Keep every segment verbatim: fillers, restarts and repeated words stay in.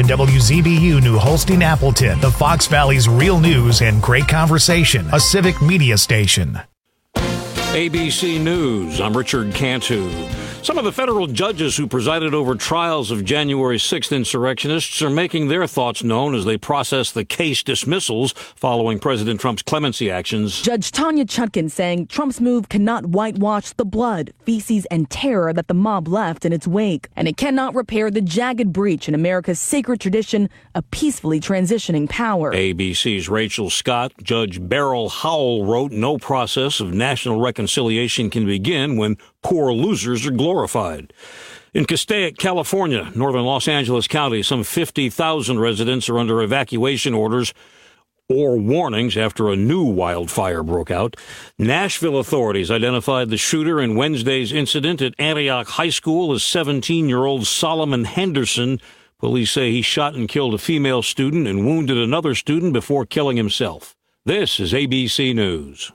W Z B U New Holstein Appleton, the Fox Valley's real news and great conversation, a civic media station. A B C News, I'm Richard Cantu. Some of the federal judges who presided over trials of January sixth insurrectionists are making their thoughts known as they process the case dismissals following President Trump's clemency actions. Judge Tanya Chutkan saying Trump's move cannot whitewash the blood, feces, and terror that the mob left in its wake, and it cannot repair the jagged breach in America's sacred tradition of peacefully transitioning power. A B C's Rachel Scott, Judge Beryl Howell wrote, no process of national reconciliation can begin when poor losers are glorified. In Castaic, California, northern Los Angeles County, some fifty thousand residents are under evacuation orders or warnings after a new wildfire broke out. Nashville authorities identified the shooter in Wednesday's incident at Antioch High School as seventeen-year-old Solomon Henderson. Police say he shot and killed a female student and wounded another student before killing himself. This is A B C News.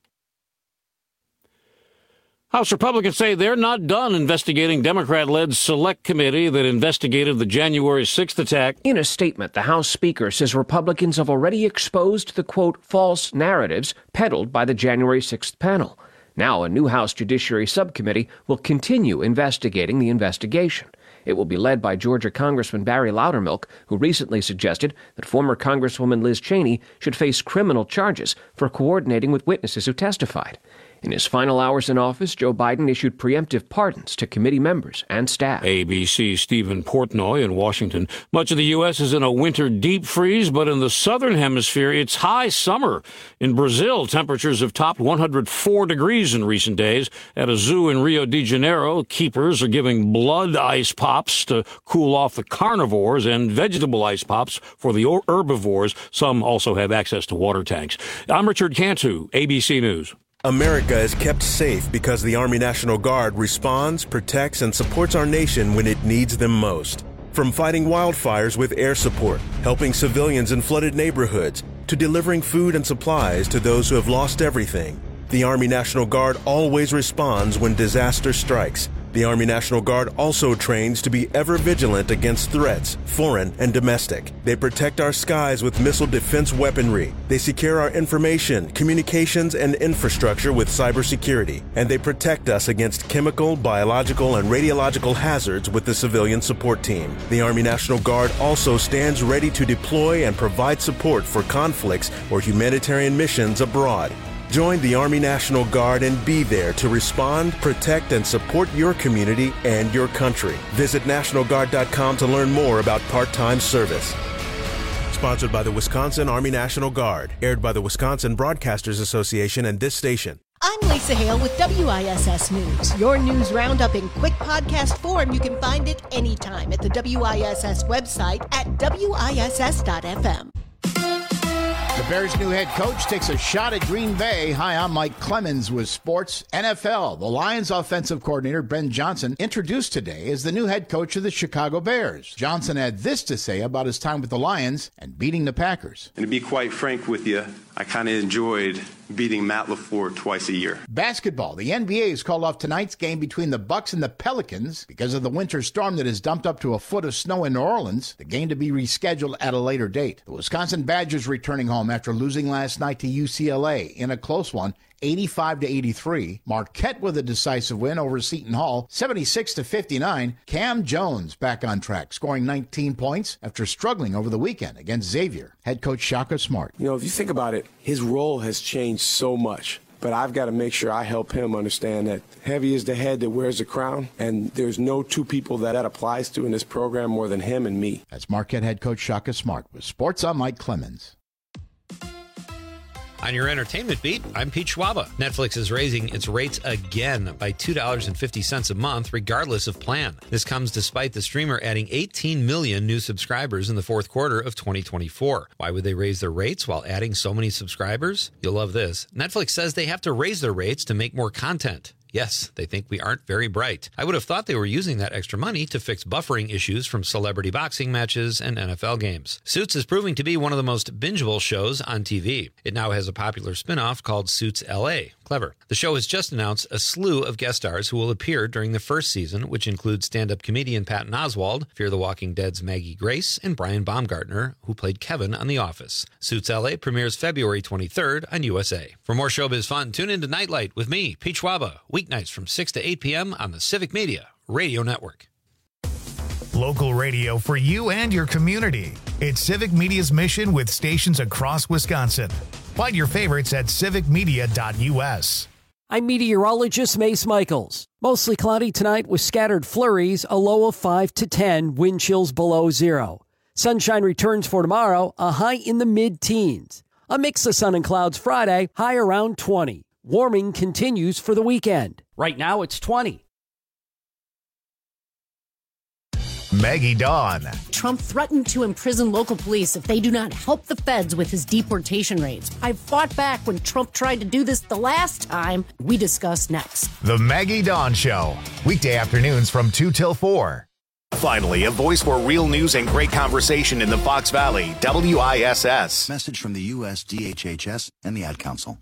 House Republicans say they're not done investigating Democrat-led select committee that investigated the January sixth attack. In a statement, the House Speaker says Republicans have already exposed the, quote, false narratives peddled by the January sixth panel. Now, a new House Judiciary Subcommittee will continue investigating the investigation. It will be led by Georgia Congressman Barry Loudermilk, who recently suggested that former Congresswoman Liz Cheney should face criminal charges for coordinating with witnesses who testified. In his final hours in office, Joe Biden issued preemptive pardons to committee members and staff. A B C's Stephen Portnoy in Washington. Much of the U S is in a winter deep freeze, but in the southern hemisphere, it's high summer. In Brazil, temperatures have topped one hundred four degrees in recent days. At a zoo in Rio de Janeiro, keepers are giving blood ice pops to cool off the carnivores and vegetable ice pops for the herbivores. Some also have access to water tanks. I'm Richard Cantu, A B C News. America is kept safe because the Army National Guard responds, protects, and supports our nation when it needs them most. From fighting wildfires with air support, helping civilians in flooded neighborhoods, to delivering food and supplies to those who have lost everything, the Army National Guard always responds when disaster strikes. The Army National Guard also trains to be ever vigilant against threats, foreign and domestic. They protect our skies with missile defense weaponry. They secure our information, communications, and infrastructure with cybersecurity. And they protect us against chemical, biological, and radiological hazards with the civilian support team. The Army National Guard also stands ready to deploy and provide support for conflicts or humanitarian missions abroad. Join the Army National Guard and be there to respond, protect, and support your community and your country. Visit National Guard dot com to learn more about part-time service. Sponsored by the Wisconsin Army National Guard. Aired by the Wisconsin Broadcasters Association and this station. I'm Lisa Hale with W I S S News. Your news roundup in quick podcast form. You can find it anytime at the W I S S website at W I S S dot F M. The Bears' new head coach takes a shot at Green Bay. Hi, I'm Mike Clemens with Sports N F L. The Lions offensive coordinator, Ben Johnson, introduced today as the new head coach of the Chicago Bears. Johnson had this to say about his time with the Lions and beating the Packers. And to be quite frank with you, I kind of enjoyed beating Matt LaFleur twice a year. Basketball. The N B A has called off tonight's game between the Bucks and the Pelicans because of the winter storm that has dumped up to a foot of snow in New Orleans. The game to be rescheduled at a later date. The Wisconsin Badgers returning home after losing last night to U C L A in a close one, eighty-five to eighty-three. Marquette with a decisive win over Seton Hall, seventy-six to fifty-nine. Cam Jones back on track, scoring nineteen points after struggling over the weekend against Xavier. Head coach Shaka Smart. You know, if you think about it, his role has changed so much. But I've got to make sure I help him understand that heavy is the head that wears the crown, and there's no two people that that applies to in this program more than him and me. That's Marquette head coach Shaka Smart with Sports. I'm Mike Clemens. On your entertainment beat, I'm Pete Schwaba. Netflix is raising its rates again by two dollars and fifty cents a month, regardless of plan. This comes despite the streamer adding eighteen million new subscribers in the fourth quarter of twenty twenty-four. Why would they raise their rates while adding so many subscribers? You'll love this. Netflix says they have to raise their rates to make more content. Yes, they think we aren't very bright. I would have thought they were using that extra money to fix buffering issues from celebrity boxing matches and N F L games. Suits is proving to be one of the most bingeable shows on T V. It now has a popular spin-off called Suits L A. Clever. The show has just announced a slew of guest stars who will appear during the first season, which includes stand-up comedian Patton Oswalt, Fear the Walking Dead's Maggie Grace, and Brian Baumgartner, who played Kevin on The Office. Suits L A premieres February twenty-third on U S A. For more showbiz fun, tune in to Nightlight with me, Pete Schwaba, weeknights from six to eight p.m. on the Civic Media Radio Network. Local radio for you and your community. It's Civic Media's mission with stations across Wisconsin. Find your favorites at civic media dot u s. I'm meteorologist Mace Michaels. Mostly cloudy tonight with scattered flurries, a low of five to ten, wind chills below zero. Sunshine returns for tomorrow, a high in the mid-teens. A mix of sun and clouds Friday, high around twenty. Warming continues for the weekend. Right now it's twenty. Maggie Dawn. Trump threatened to imprison local police if they do not help the feds with his deportation raids. I fought back when Trump tried to do this the last time. We discuss next. The Maggie Dawn Show. Weekday afternoons from two till four. Finally, a voice for real news and great conversation in the Fox Valley. W I S S. Message from the U S D H H S and the Ad Council.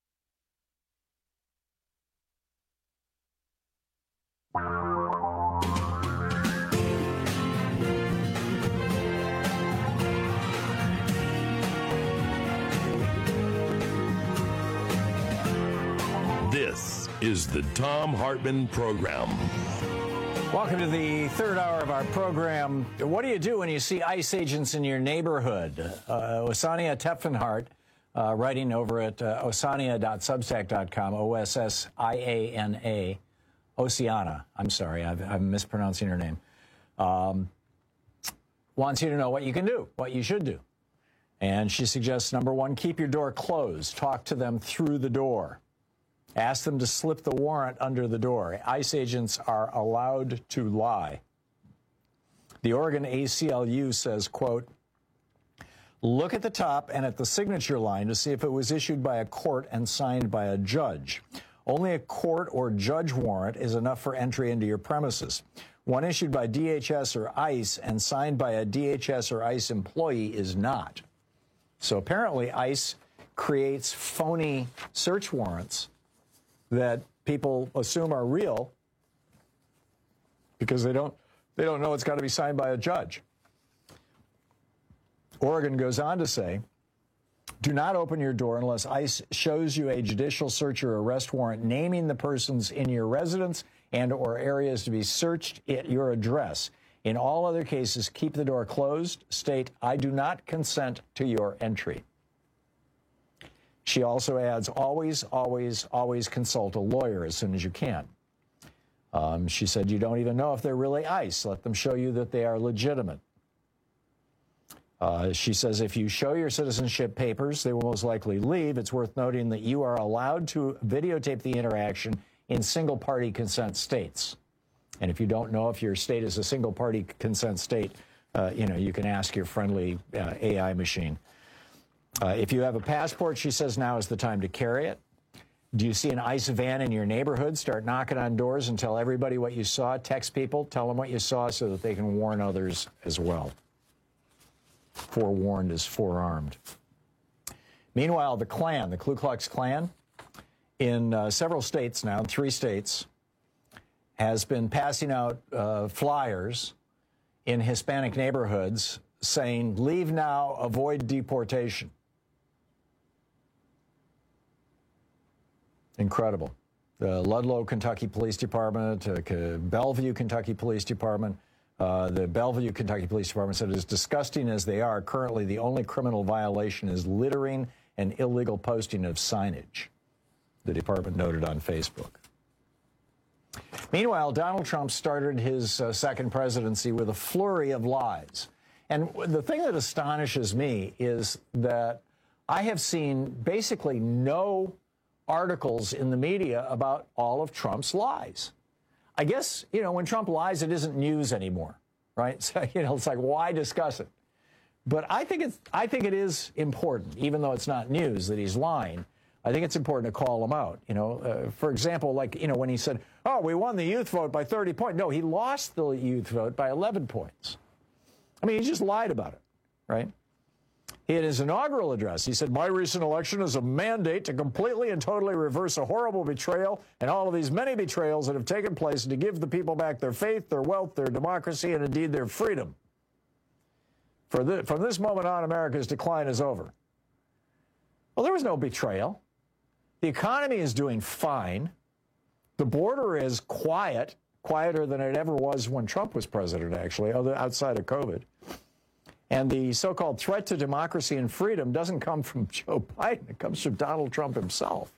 This is the Thom Hartmann Program. Welcome to the third hour of our program. What do you do when you see ICE agents in your neighborhood? Uh, Osania Tepfenhart, uh, writing over at uh, osania dot substack dot com, O S S I A N A, Oceana, I'm sorry, I've, I'm mispronouncing her name, um, wants you to know what you can do, what you should do. And she suggests, number one, keep your door closed. Talk to them through the door. Ask them to slip the warrant under the door. ICE agents are allowed to lie. The Oregon A C L U says, quote, look at the top and at the signature line to see if it was issued by a court and signed by a judge. Only a court or judge warrant is enough for entry into your premises. One issued by D H S or ICE and signed by a D H S or ICE employee is not. So apparently ICE creates phony search warrants that people assume are real because they don't they don't know it's got to be signed by a judge. Oregon goes on to say, do not open your door unless ICE shows you a judicial search or arrest warrant naming the persons in your residence and or areas to be searched at your address. In all other cases, keep the door closed. State, I do not consent to your entry. She also adds, always, always, always consult a lawyer as soon as you can. Um, she said, you don't even know if they're really ICE. Let them show you that they are legitimate. Uh, she says, if you show your citizenship papers, they will most likely leave. It's worth noting that you are allowed to videotape the interaction in single-party consent states. And if you don't know if your state is a single-party consent state, uh, you know, you can ask your friendly uh, A I machine. Uh, if you have a passport, she says now is the time to carry it. Do you see an ICE van in your neighborhood? Start knocking on doors and tell everybody what you saw. Text people, tell them what you saw so that they can warn others as well. Forewarned is forearmed. Meanwhile, the Klan, the Ku Klux Klan, in uh, several states now, three states, has been passing out uh, flyers in Hispanic neighborhoods saying, leave now, avoid deportation. Incredible. The Ludlow, Kentucky Police Department, uh, Bellevue, Kentucky Police Department, uh, the Bellevue, Kentucky Police Department said, as disgusting as they are, currently the only criminal violation is littering and illegal posting of signage, the department noted on Facebook. Meanwhile, Donald Trump started his uh, second presidency with a flurry of lies. And the thing that astonishes me is that I have seen basically no articles in the media about all of Trump's lies. I guess, you know, when Trump lies, it isn't news anymore, right? So, you know, it's like, why discuss it? But I think it's, I think it is important, even though it's not news that he's lying. I think it's important to call him out. You know, uh, for example, like, you know, when he said, oh, we won the youth vote by thirty points. No, he lost the youth vote by eleven points. I mean, he just lied about it, right? He had his inaugural address. He said, my recent election is a mandate to completely and totally reverse a horrible betrayal and all of these many betrayals that have taken place and to give the people back their faith, their wealth, their democracy, and indeed their freedom. For the, from this moment on, America's decline is over. Well, there was no betrayal. The economy is doing fine. The border is quiet, quieter than it ever was when Trump was president, actually, other outside of COVID. And the so-called threat to democracy and freedom doesn't come from Joe Biden. It comes from Donald Trump himself.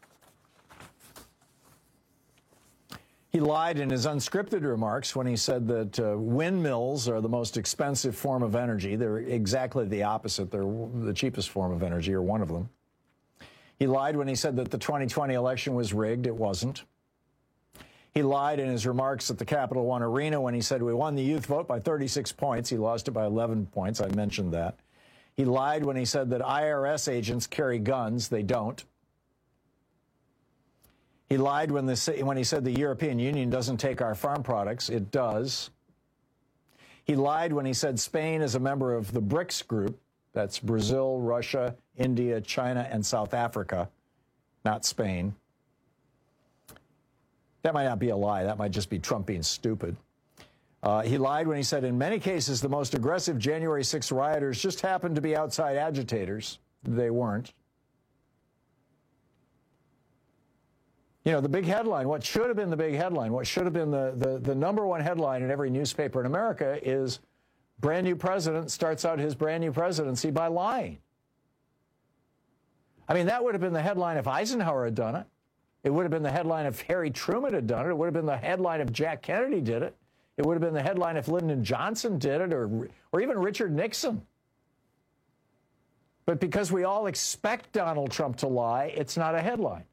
He lied in his unscripted remarks when he said that uh, windmills are the most expensive form of energy. They're exactly the opposite. They're the cheapest form of energy, or one of them. He lied when he said that the twenty twenty election was rigged. It wasn't. He lied in his remarks at the Capital One Arena when he said we won the youth vote by thirty-six points. He lost it by eleven points. I mentioned that. He lied when he said that I R S agents carry guns. They don't. He lied when, the, when he said the European Union doesn't take our farm products. It does. He lied when he said Spain is a member of the BRICS group. That's Brazil, Russia, India, China, and South Africa, not Spain. That might not be a lie. That might just be Trump being stupid. Uh, he lied when he said in many cases the most aggressive January sixth rioters just happened to be outside agitators. They weren't. You know, the big headline, what should have been the big headline, what should have been the, the, the number one headline in every newspaper in America is brand new president starts out his brand new presidency by lying. I mean, that would have been the headline if Eisenhower had done it. It would have been the headline if Harry Truman had done it. It would have been the headline if Jack Kennedy did it. It would have been the headline if Lyndon Johnson did it, or, or even Richard Nixon. But because we all expect Donald Trump to lie, it's not a headline.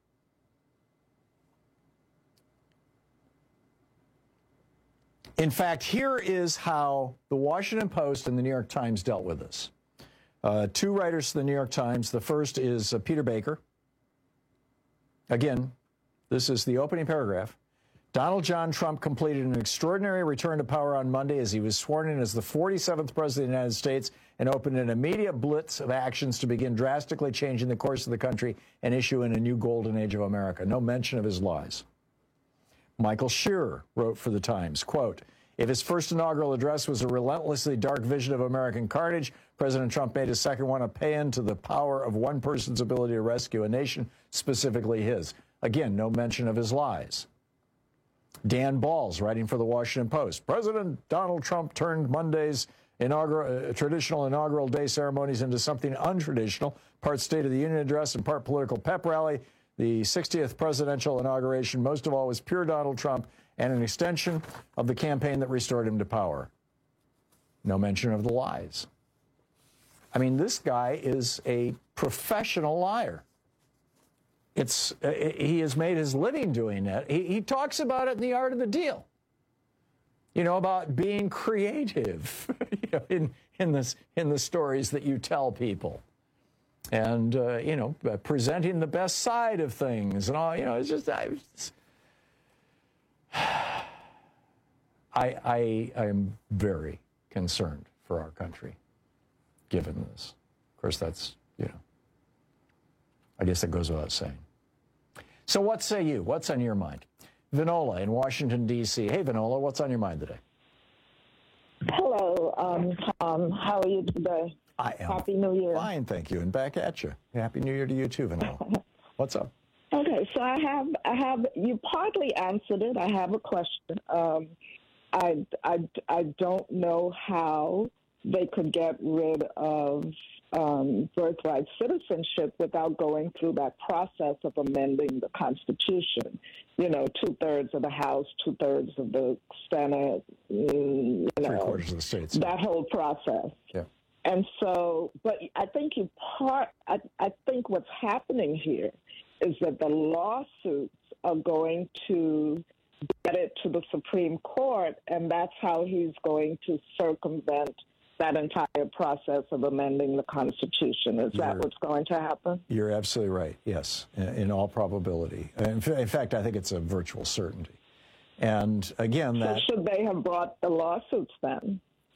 In fact, here is how the Washington Post and the New York Times dealt with this. Uh, two writers for the New York Times. The first is uh, Peter Baker. Again, this is the opening paragraph. Donald John Trump completed an extraordinary return to power on Monday as he was sworn in as the forty-seventh president of the United States and opened an immediate blitz of actions to begin drastically changing the course of the country and issue in a new golden age of America. No mention of his lies. Michael Shearer wrote for the Times, quote, if his first inaugural address was a relentlessly dark vision of American carnage, President Trump made his second one a paean to the power of one person's ability to rescue a nation, specifically his. Again, no mention of his lies. Dan Balls, writing for the Washington Post, President Donald Trump turned Monday's inaugural, uh, traditional inaugural day ceremonies into something untraditional, part State of the Union address and part political pep rally. The sixtieth presidential inauguration, most of all, was pure Donald Trump and an extension of the campaign that restored him to power. No mention of the lies. I mean, this guy is a professional liar. It's uh, he has made his living doing it. He, he talks about it in The Art of the Deal. You know, about being creative you know, in in this in the stories that you tell people. And, uh, you know, presenting the best side of things and all, you know, it's just, I, it's, I, I, I am very concerned for our country, given this. Of course, that's, you know, I guess that goes without saying. So what say you? What's on your mind? Vinola in Washington, D C Hey, Vinola, what's on your mind today? Hello, um, Tom. How are you today? I am Happy New Year. Fine, thank you, and back at you. Happy New Year to you too, Vanilla. What's up? Okay, so I have, I have, you partly answered it. I have a question. Um, I, I, I don't know how they could get rid of um, birthright citizenship without going through that process of amending the Constitution. You know, two-thirds of the House, two-thirds of the Senate, you know. Three-quarters of the states. That whole process. Yeah. And so, but I think you part, I, I think what's happening here is that the lawsuits are going to get it to the Supreme Court, and that's how he's going to circumvent that entire process of amending the Constitution. Is that what's going to happen? You're absolutely right, yes, in all probability. In fact, I think it's a virtual certainty. And again, that... So should they have brought the lawsuits then?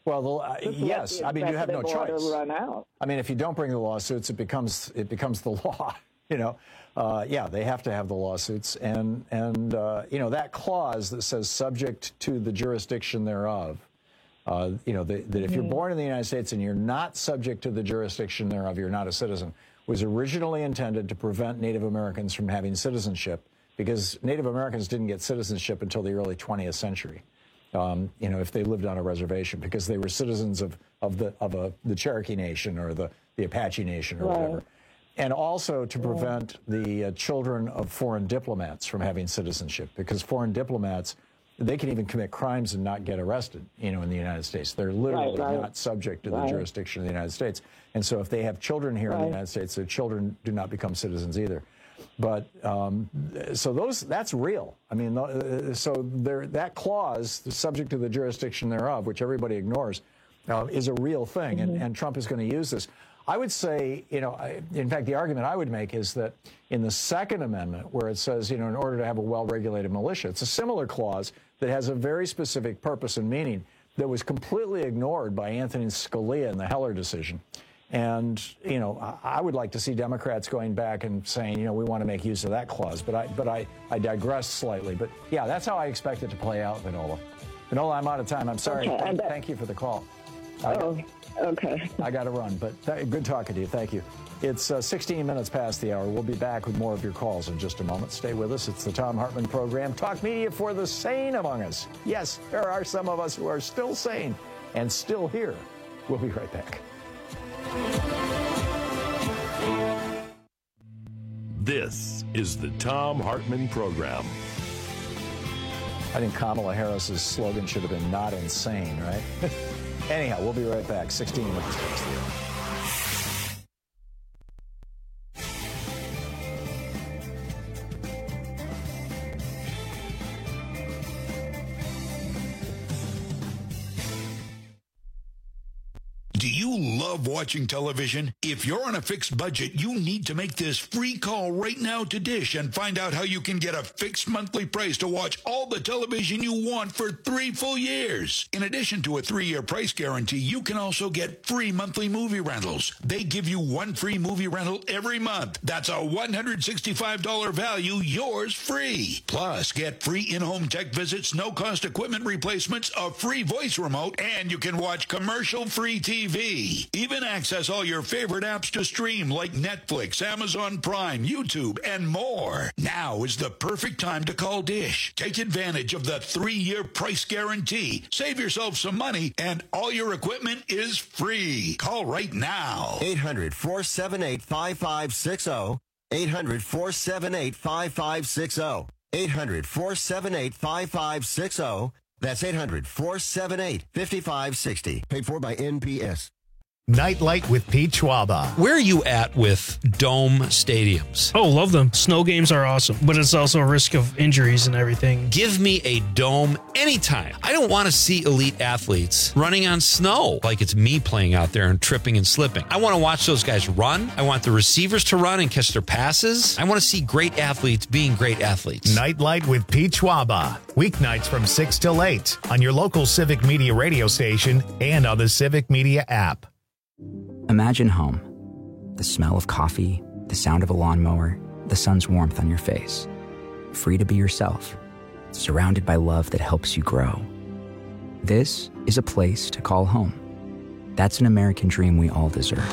Well, the, uh, yes. I mean, you have no choice. Run out. I mean, if you don't bring the lawsuits, it becomes it becomes the law. You know, uh, yeah, they have to have the lawsuits, and and uh, you know that clause that says subject to the jurisdiction thereof. Uh, you know, the, that if you're born in the United States and you're not subject to the jurisdiction thereof, you're not a citizen, was originally intended to prevent Native Americans from having citizenship, because Native Americans didn't get citizenship until the early twentieth century. Um, you know, if they lived on a reservation, because they were citizens of of the of a the Cherokee Nation or the the Apache Nation or right. whatever, and also to prevent right. the uh, children of foreign diplomats from having citizenship, because foreign diplomats, they can even commit crimes and not get arrested, you know, in the United States. They're literally right, right. not subject to right. the jurisdiction of the United States. And so if they have children here right. in the United States, their children do not become citizens either. But um, so those that's real. I mean, uh, so there, that clause, subject to the jurisdiction thereof, which everybody ignores, uh, is a real thing. Mm-hmm. and, and Trump is going to use this. I would say, you know, I, in fact, the argument I would make is that in the Second Amendment, where it says, you know, in order to have a well-regulated militia, it's a similar clause that has a very specific purpose and meaning that was completely ignored by Anthony Scalia in the Heller decision. And, you know, I, I would like to see Democrats going back and saying, you know, we want to make use of that clause. But I, but I, I digress slightly. But, yeah, that's how I expect it to play out, Vinola. Vinola, I'm out of time. I'm sorry. Okay, thank, thank you for the call. Oh, okay. I got to run, but th- good talking to you. Thank you. It's uh, sixteen minutes past the hour. We'll be back with more of your calls in just a moment. Stay with us. It's the Thom Hartmann Program. Talk media for the sane among us. Yes, there are some of us who are still sane and still here. We'll be right back. This is the Thom Hartmann Program. I think Kamala Harris's slogan should have been "not insane," right? Anyhow, we'll be right back. sixteen minutes past the hour. Do you love watching television? If you're on a fixed budget, you need to make this free call right now to Dish and find out how you can get a fixed monthly price to watch all the television you want for three full years. In addition to a three-year price guarantee, you can also get free monthly movie rentals. They give you one free movie rental every month. That's a one hundred sixty-five dollars value, yours free. Plus, get free in-home tech visits, no-cost equipment replacements, a free voice remote, and you can watch commercial-free T V. Even access all your favorite apps to stream like Netflix, Amazon Prime, YouTube, and more. Now is the perfect time to call Dish. Take advantage of the three-year price guarantee. Save yourself some money, and all your equipment is free. Call right now. eight hundred, four seven eight, five five six zero. eight hundred, four seven eight, five five six zero. eight hundred, four seven eight, five five six zero. That's eight hundred, four seven eight, five five six zero. Paid for by N P S. Nightlight with Pete Schwaba. Where are you at with dome stadiums? Oh, love them. Snow games are awesome, but it's also a risk of injuries and everything. Give me a dome anytime. I don't want to see elite athletes running on snow like it's me playing out there and tripping and slipping. I want to watch those guys run. I want the receivers to run and catch their passes. I want to see great athletes being great athletes. Nightlight with Pete Schwaba. Weeknights from six till eight on your local Civic Media radio station and on the Civic Media app. Imagine home. The smell of coffee, the sound of a lawnmower, the sun's warmth on your face. Free to be yourself, surrounded by love that helps you grow. This is a place to call home. That's an American dream we all deserve.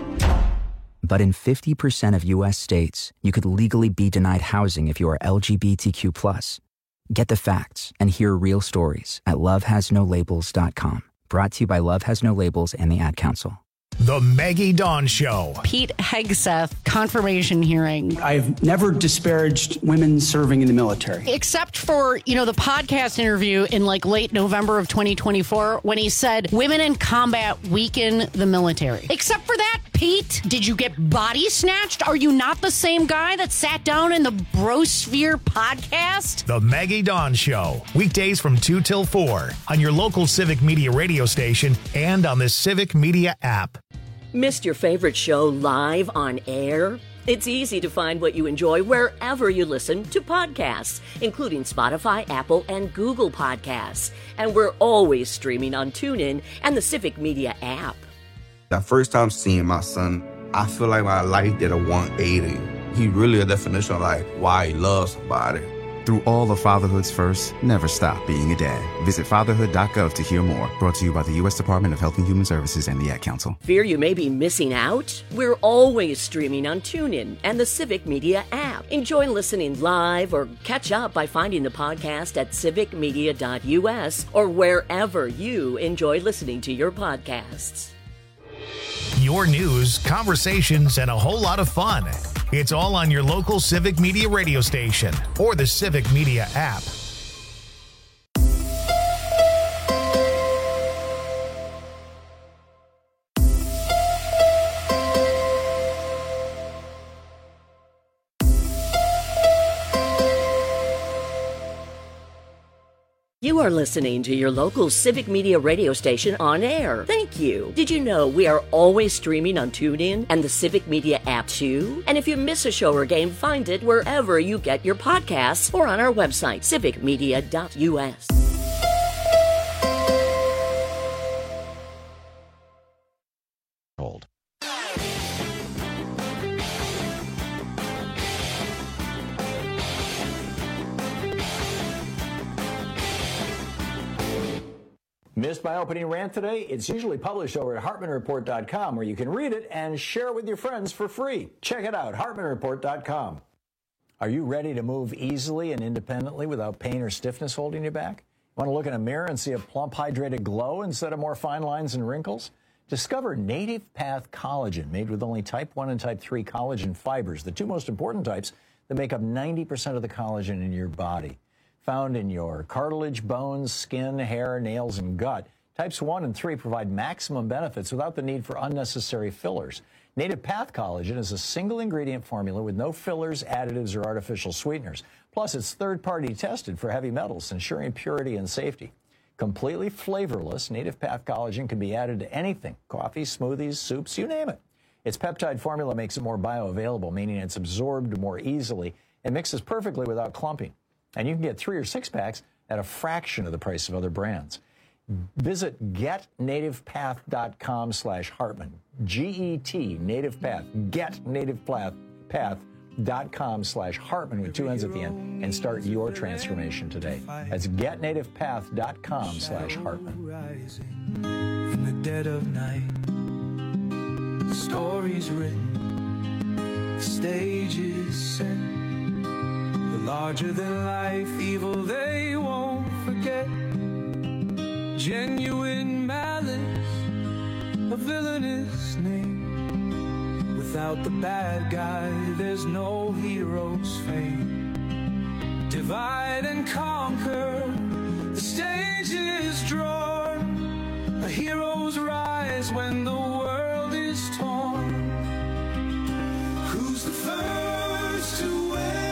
But in fifty percent of U S states, you could legally be denied housing if you are L G B T Q plus. Get the facts and hear real stories at love has no labels dot com. Brought to you by Love Has No Labels and the Ad Council. The Maggie Dawn Show. Pete Hegseth, confirmation hearing. I've never disparaged women serving in the military. Except for, you know, the podcast interview in like late November of twenty twenty-four when he said women in combat weaken the military. Except for that, Pete, did you get body snatched? Are you not the same guy that sat down in the Brosphere podcast? The Maggie Dawn Show. Weekdays from two till four on your local Civic Media radio station and on the Civic Media app. Missed your favorite show live on air? It's easy to find what you enjoy wherever you listen to podcasts, including Spotify, Apple, and Google Podcasts. And we're always streaming on TuneIn and the Civic Media app. The first time seeing my son, I feel like my life did a one eighty. He really a definition of like why he loves somebody. Through all of fatherhood's first, never stop being a dad. Visit fatherhood dot gov to hear more. Brought to you by the U S Department of Health and Human Services and the Ad Council. Fear you may be missing out? We're always streaming on TuneIn and the Civic Media app. Enjoy listening live or catch up by finding the podcast at civic media dot U S or wherever you enjoy listening to your podcasts. Your news, conversations, and a whole lot of fun. It's all on your local Civic Media radio station or the Civic Media app. You are listening to your local Civic Media radio station on air. Thank you. Did you know we are always streaming on TuneIn and the Civic Media app too? And if you miss a show or game, find it wherever you get your podcasts or on our website, civic media dot U S. Hold. Missed my opening rant today? It's usually published over at hartman report dot com, where you can read it and share it with your friends for free. Check it out, hartman report dot com. Are you ready to move easily and independently without pain or stiffness holding you back? Want to look in a mirror and see a plump, hydrated glow instead of more fine lines and wrinkles? Discover Native Path Collagen, made with only type one and type three collagen fibers, the two most important types that make up ninety percent of the collagen in your body. Found in your cartilage, bones, skin, hair, nails, and gut, types one and three provide maximum benefits without the need for unnecessary fillers. Native Path Collagen is a single-ingredient formula with no fillers, additives, or artificial sweeteners. Plus, it's third-party tested for heavy metals, ensuring purity and safety. Completely flavorless, Native Path Collagen can be added to anything: coffee, smoothies, soups, you name it. Its peptide formula makes it more bioavailable, meaning it's absorbed more easily and mixes perfectly without clumping. And you can get three or six packs at a fraction of the price of other brands. Visit get native path dot com slash Hartman. G E T, Native Path. get native path dot com slash Hartman with two N's at the end and start your transformation today. That's get native path dot com slash Hartman. In the dead of night, stories written, stages set. Larger than life, evil they won't forget. Genuine malice, a villainous name. Without the bad guy, there's no hero's fame. Divide and conquer, the stage is drawn. A hero's rise when the world is torn. Who's the first to wear?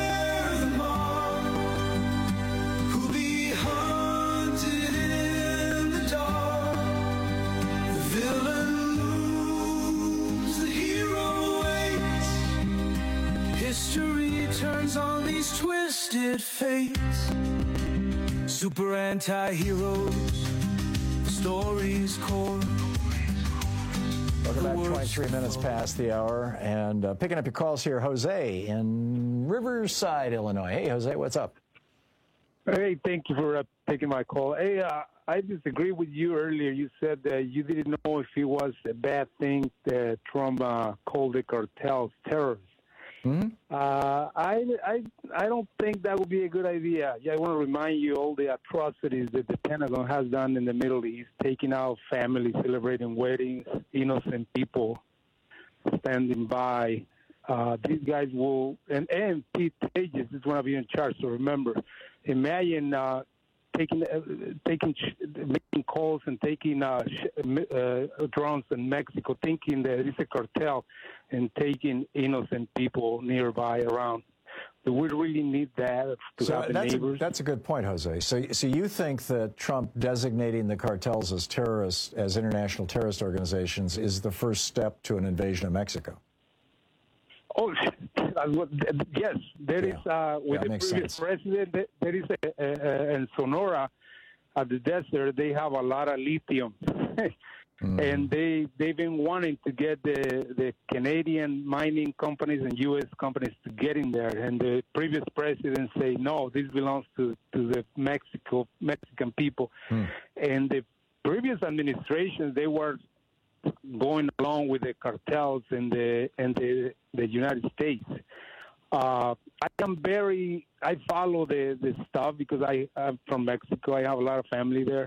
History turns on these twisted fates. Super anti-heroes, stories core. Welcome back, twenty-three minutes past the hour. And uh, picking up your calls here, Jose in Riverside, Illinois. Hey, Jose, what's up? Hey, thank you for uh, taking my call. Hey, uh, I disagree with you earlier. You said that you didn't know if it was a bad thing that Trump uh, called the cartels terrorists. Mm-hmm. Uh, I, I, I don't think that would be a good idea. Yeah, I want to remind you all the atrocities that the Pentagon has done in the Middle East, taking out families, celebrating weddings, innocent people standing by. Uh, these guys will, and, and Pete Pages is going to be in charge. So remember, imagine uh, taking, uh, taking, making calls and taking uh, uh, drones in Mexico, thinking that it's a cartel, and taking innocent people nearby around. Do we really need that to so have that's neighbors? A, that's a good point, Jose. So, so you think that Trump designating the cartels as terrorists, as international terrorist organizations, is the first step to an invasion of Mexico? Oh, Uh, yes, there yeah. is, uh, with yeah, the previous sense. president, there is a, a, a, in Sonora, at the desert, they have a lot of lithium. mm. And they, they've been wanting to get the, the Canadian mining companies and U S companies to get in there. And the previous president say, no, this belongs to, to the Mexico Mexican people. Mm. And the previous administrations, they were going along with the cartels in the in the, the United States. Uh, I am very. I follow the, the stuff because I I'm from Mexico. I have a lot of family there,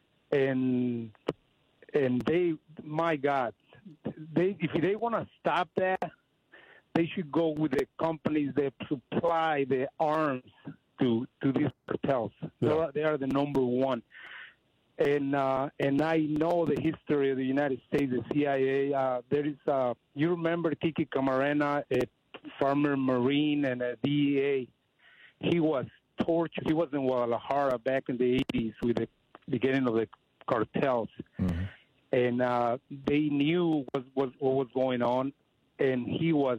and and they, my God, they if they want to stop that, they should go with the companies that supply the arms to to these cartels. Yeah. They are, they are the number one. And uh, and I know the history of the United States, the C I A. Uh, there is, uh, you remember Kiki Camarena, a former Marine and a D E A. He was tortured. He was in Guadalajara back in the eighties with the beginning of the cartels. Mm-hmm. And uh, they knew what, what, what was going on, and he was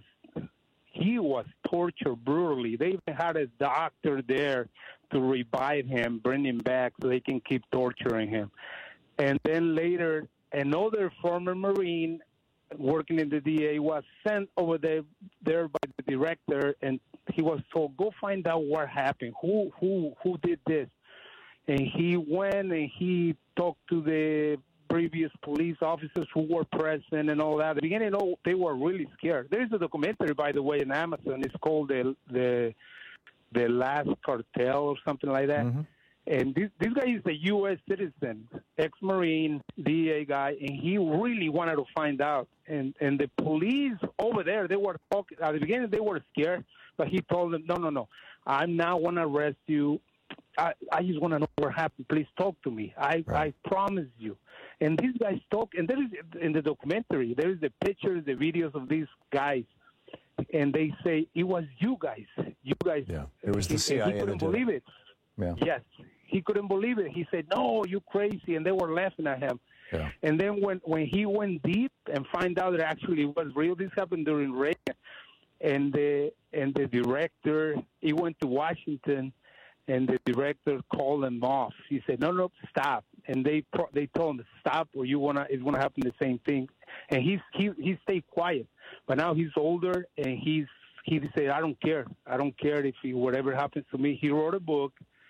he was tortured brutally. They even had a doctor there to revive him, bring him back so they can keep torturing him. And then later, another former Marine working in the D A was sent over there, there by the director, and he was told, go find out what happened, who who who did this. And he went and he talked to the previous police officers who were present and all that. At the beginning, oh, they were really scared. There is a documentary, by the way, in Amazon. It's called the the the Last Cartel or something like that. Mm-hmm. And this this guy is a U S citizen, ex-Marine, D A guy, and he really wanted to find out. And and the police over there, they were talking. At the beginning, they were scared, but he told them, no, no, no, I'm not going to arrest you. I, I just want to know what happened. Please talk to me. I, right. I promise you. And these guys talk, and there is, in the documentary, there is the pictures, the videos of these guys, and they say, it was you guys. You guys. Yeah, it was the C I A. He couldn't believe it. Yeah. Yes, he couldn't believe it. He said, no, you crazy, and they were laughing at him. Yeah. And then when, when he went deep and find out that actually it was real, this happened during Reagan, and the, and the director, he went to Washington, and the director called him off. He said, no, no, stop. And they they told him, stop, or you wanna it's gonna happen the same thing. And he's he he stayed quiet. But now he's older, and he's he said, I don't care. I don't care if he, whatever happens to me. He wrote a book,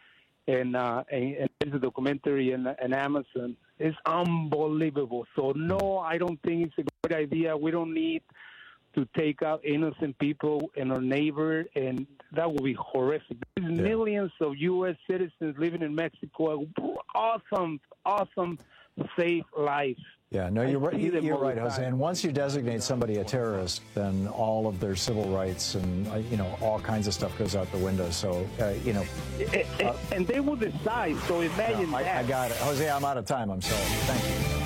and uh, and, and there's a documentary in, in Amazon. It's unbelievable. So no, I don't think it's a good idea. We don't need to take out innocent people and our neighbor, and that would be horrific. There's yeah. millions of U S citizens living in Mexico. Awesome, awesome, safe life. Yeah, no, you're right. You're right, Jose. And once you designate somebody a terrorist, then all of their civil rights and uh, you know all kinds of stuff goes out the window. So uh, you know, and, uh, and they will decide. So imagine no, I, that. I got it, Jose. I'm out of time. I'm sorry. Thank you.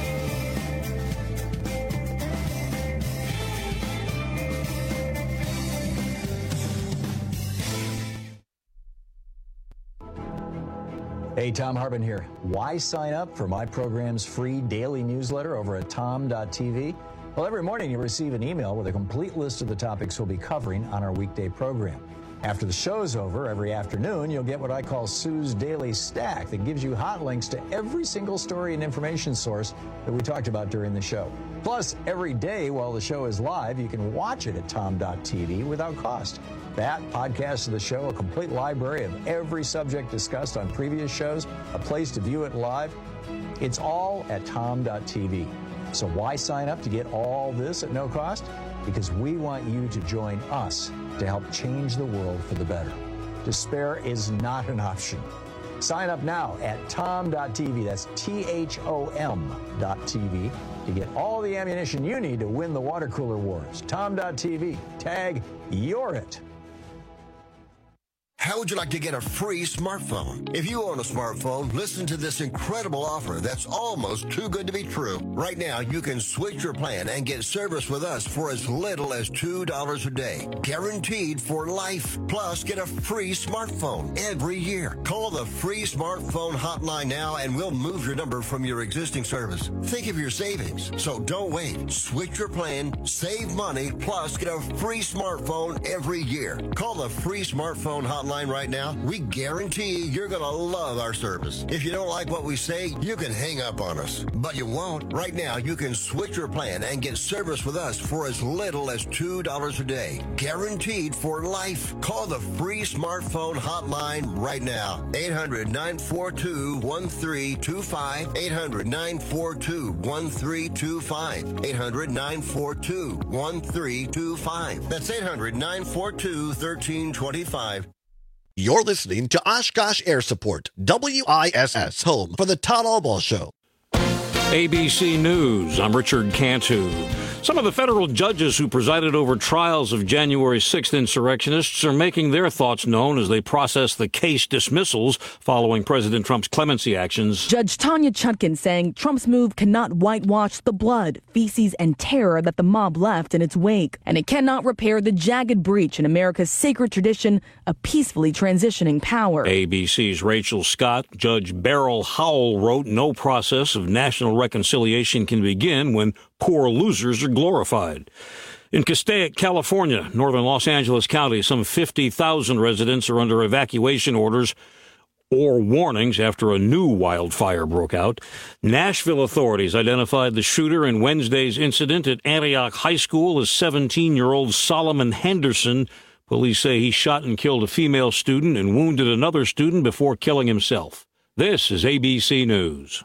Hey, Tom Hartman here. Why sign up for my program's free daily newsletter over at tom dot t v? Well, every morning you receive an email with a complete list of the topics we'll be covering on our weekday program. After the show's over, every afternoon, you'll get what I call Sue's Daily Stack that gives you hot links to every single story and information source that we talked about during the show. Plus, every day while the show is live, you can watch it at tom dot t v without cost. That, podcast of the show, a complete library of every subject discussed on previous shows, a place to view it live. It's all at tom dot t v. So why sign up to get all this at no cost? Because we want you to join us to help change the world for the better. Despair is not an option. Sign up now at tom dot t v. That's T H O M dot T V to get all the ammunition you need to win the water cooler wars. tom dot t v. Tag, you're it. how would you like to get a free smartphone? If you own a smartphone, listen to this incredible offer that's almost too good to be true. Right now, you can switch your plan and get service with us for as little as two dollars a day. Guaranteed for life. Plus, get a free smartphone every year. Call the free smartphone hotline now and we'll move your number from your existing service. Think of your savings. So don't wait. Switch your plan, save money, plus get a free smartphone every year. Call the free smartphone hotline right now. We guarantee you're going to love our service. If you don't like what we say, you can hang up on us. But you won't. Right now, you can switch your plan and get service with us for as little as two dollars a day. Guaranteed for life. Call the free smartphone hotline right now. eight hundred, nine four two, one three two five. eight hundred, nine four two, one three two five. eight hundred, nine four two, one three two five. That's eight hundred, nine four two, one three two five. You're listening to Oshkosh Air Support, W I S S, home for the Todd Albaugh Show. A B C News, I'm Richard Cantu. Some of the federal judges who presided over trials of January sixth insurrectionists are making their thoughts known as they process the case dismissals following President Trump's clemency actions. Judge Tanya Chutkan saying Trump's move cannot whitewash the blood, feces, and terror that the mob left in its wake, and it cannot repair the jagged breach in America's sacred tradition of peacefully transitioning power. A B C's Rachel Scott, Judge Beryl Howell wrote, no process of national reconciliation can begin when poor losers are glorified. In Castaic, California, northern Los Angeles County, some fifty thousand residents are under evacuation orders or warnings after a new wildfire broke out. Nashville authorities identified the shooter in Wednesday's incident at Antioch High School as seventeen-year-old Solomon Henderson. Police say he shot and killed a female student and wounded another student before killing himself. This is A B C News.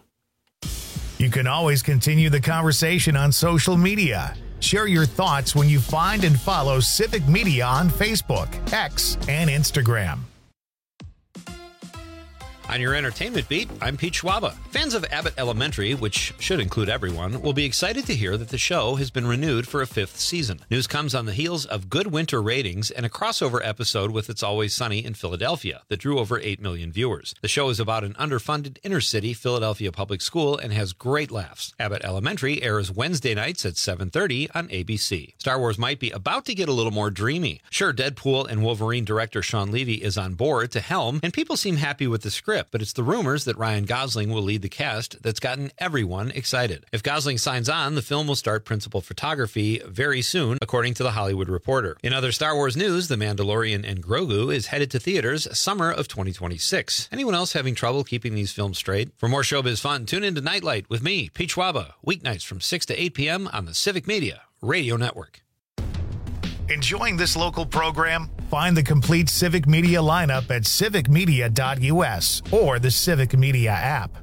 You can always continue the conversation on social media. Share your thoughts when you find and follow Civic Media on Facebook, X, and Instagram. On your entertainment beat, I'm Pete Schwaba. Fans of Abbott Elementary, which should include everyone, will be excited to hear that the show has been renewed for a fifth season. News comes on the heels of good winter ratings and a crossover episode with It's Always Sunny in Philadelphia that drew over eight million viewers. The show is about an underfunded inner-city Philadelphia public school and has great laughs. Abbott Elementary airs Wednesday nights at seven thirty on A B C. Star Wars might be about to get a little more dreamy. Sure, Deadpool and Wolverine director Sean Levy is on board to helm, and people seem happy with the script, but it's the rumors that Ryan Gosling will lead the cast that's gotten everyone excited. If Gosling signs on, the film will start principal photography very soon, according to The Hollywood Reporter. In other Star Wars news, The Mandalorian and Grogu is headed to theaters summer of twenty twenty-six. Anyone else having trouble keeping these films straight? For more showbiz fun, tune into Nightlight with me, Pete Schwaba, weeknights from six to eight p.m. on the Civic Media Radio Network. Enjoying this local program? Find the complete Civic Media lineup at civic media dot u s or the Civic Media app.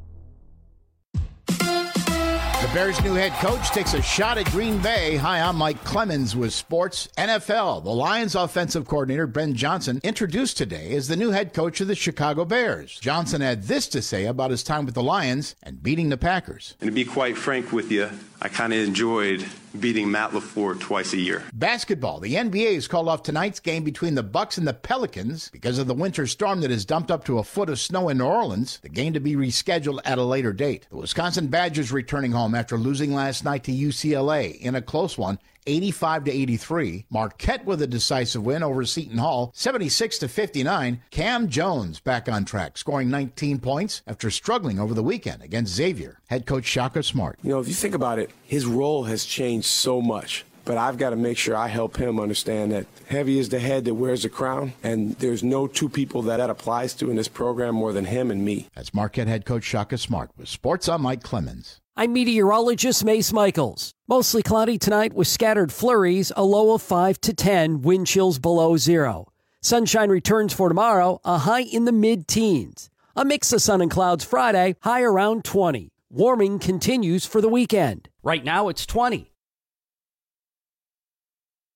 The Bears' new head coach takes a shot at Green Bay. Hi, I'm Mike Clemens with Sports N F L. The Lions offensive coordinator, Ben Johnson, introduced today as the new head coach of the Chicago Bears. Johnson had this to say about his time with the Lions and beating the Packers. And to be quite frank with you, I kind of enjoyed beating Matt LaFleur twice a year. Basketball. The N B A has called off tonight's game between the Bucks and the Pelicans because of the winter storm that has dumped up to a foot of snow in New Orleans. The game to be rescheduled at a later date. The Wisconsin Badgers returning home after losing last night to U C L A in a close one, eighty-five to eighty-three. Marquette with a decisive win over Seton Hall, seventy-six to fifty-nine. Cam Jones back on track, scoring nineteen points after struggling over the weekend against Xavier. Head coach Shaka Smart. You know, if you think about it, his role has changed so much. But I've got to make sure I help him understand that heavy is the head that wears the crown, and there's no two people that that applies to in this program more than him and me. That's Marquette head coach Shaka Smart. With Sports, I'm Mike Clemens. I'm meteorologist Mace Michaels. Mostly cloudy tonight with scattered flurries, a low of five to ten, wind chills below zero. Sunshine returns for tomorrow, a high in the mid-teens. A mix of sun and clouds Friday, high around twenty. Warming continues for the weekend. Right now it's twenty.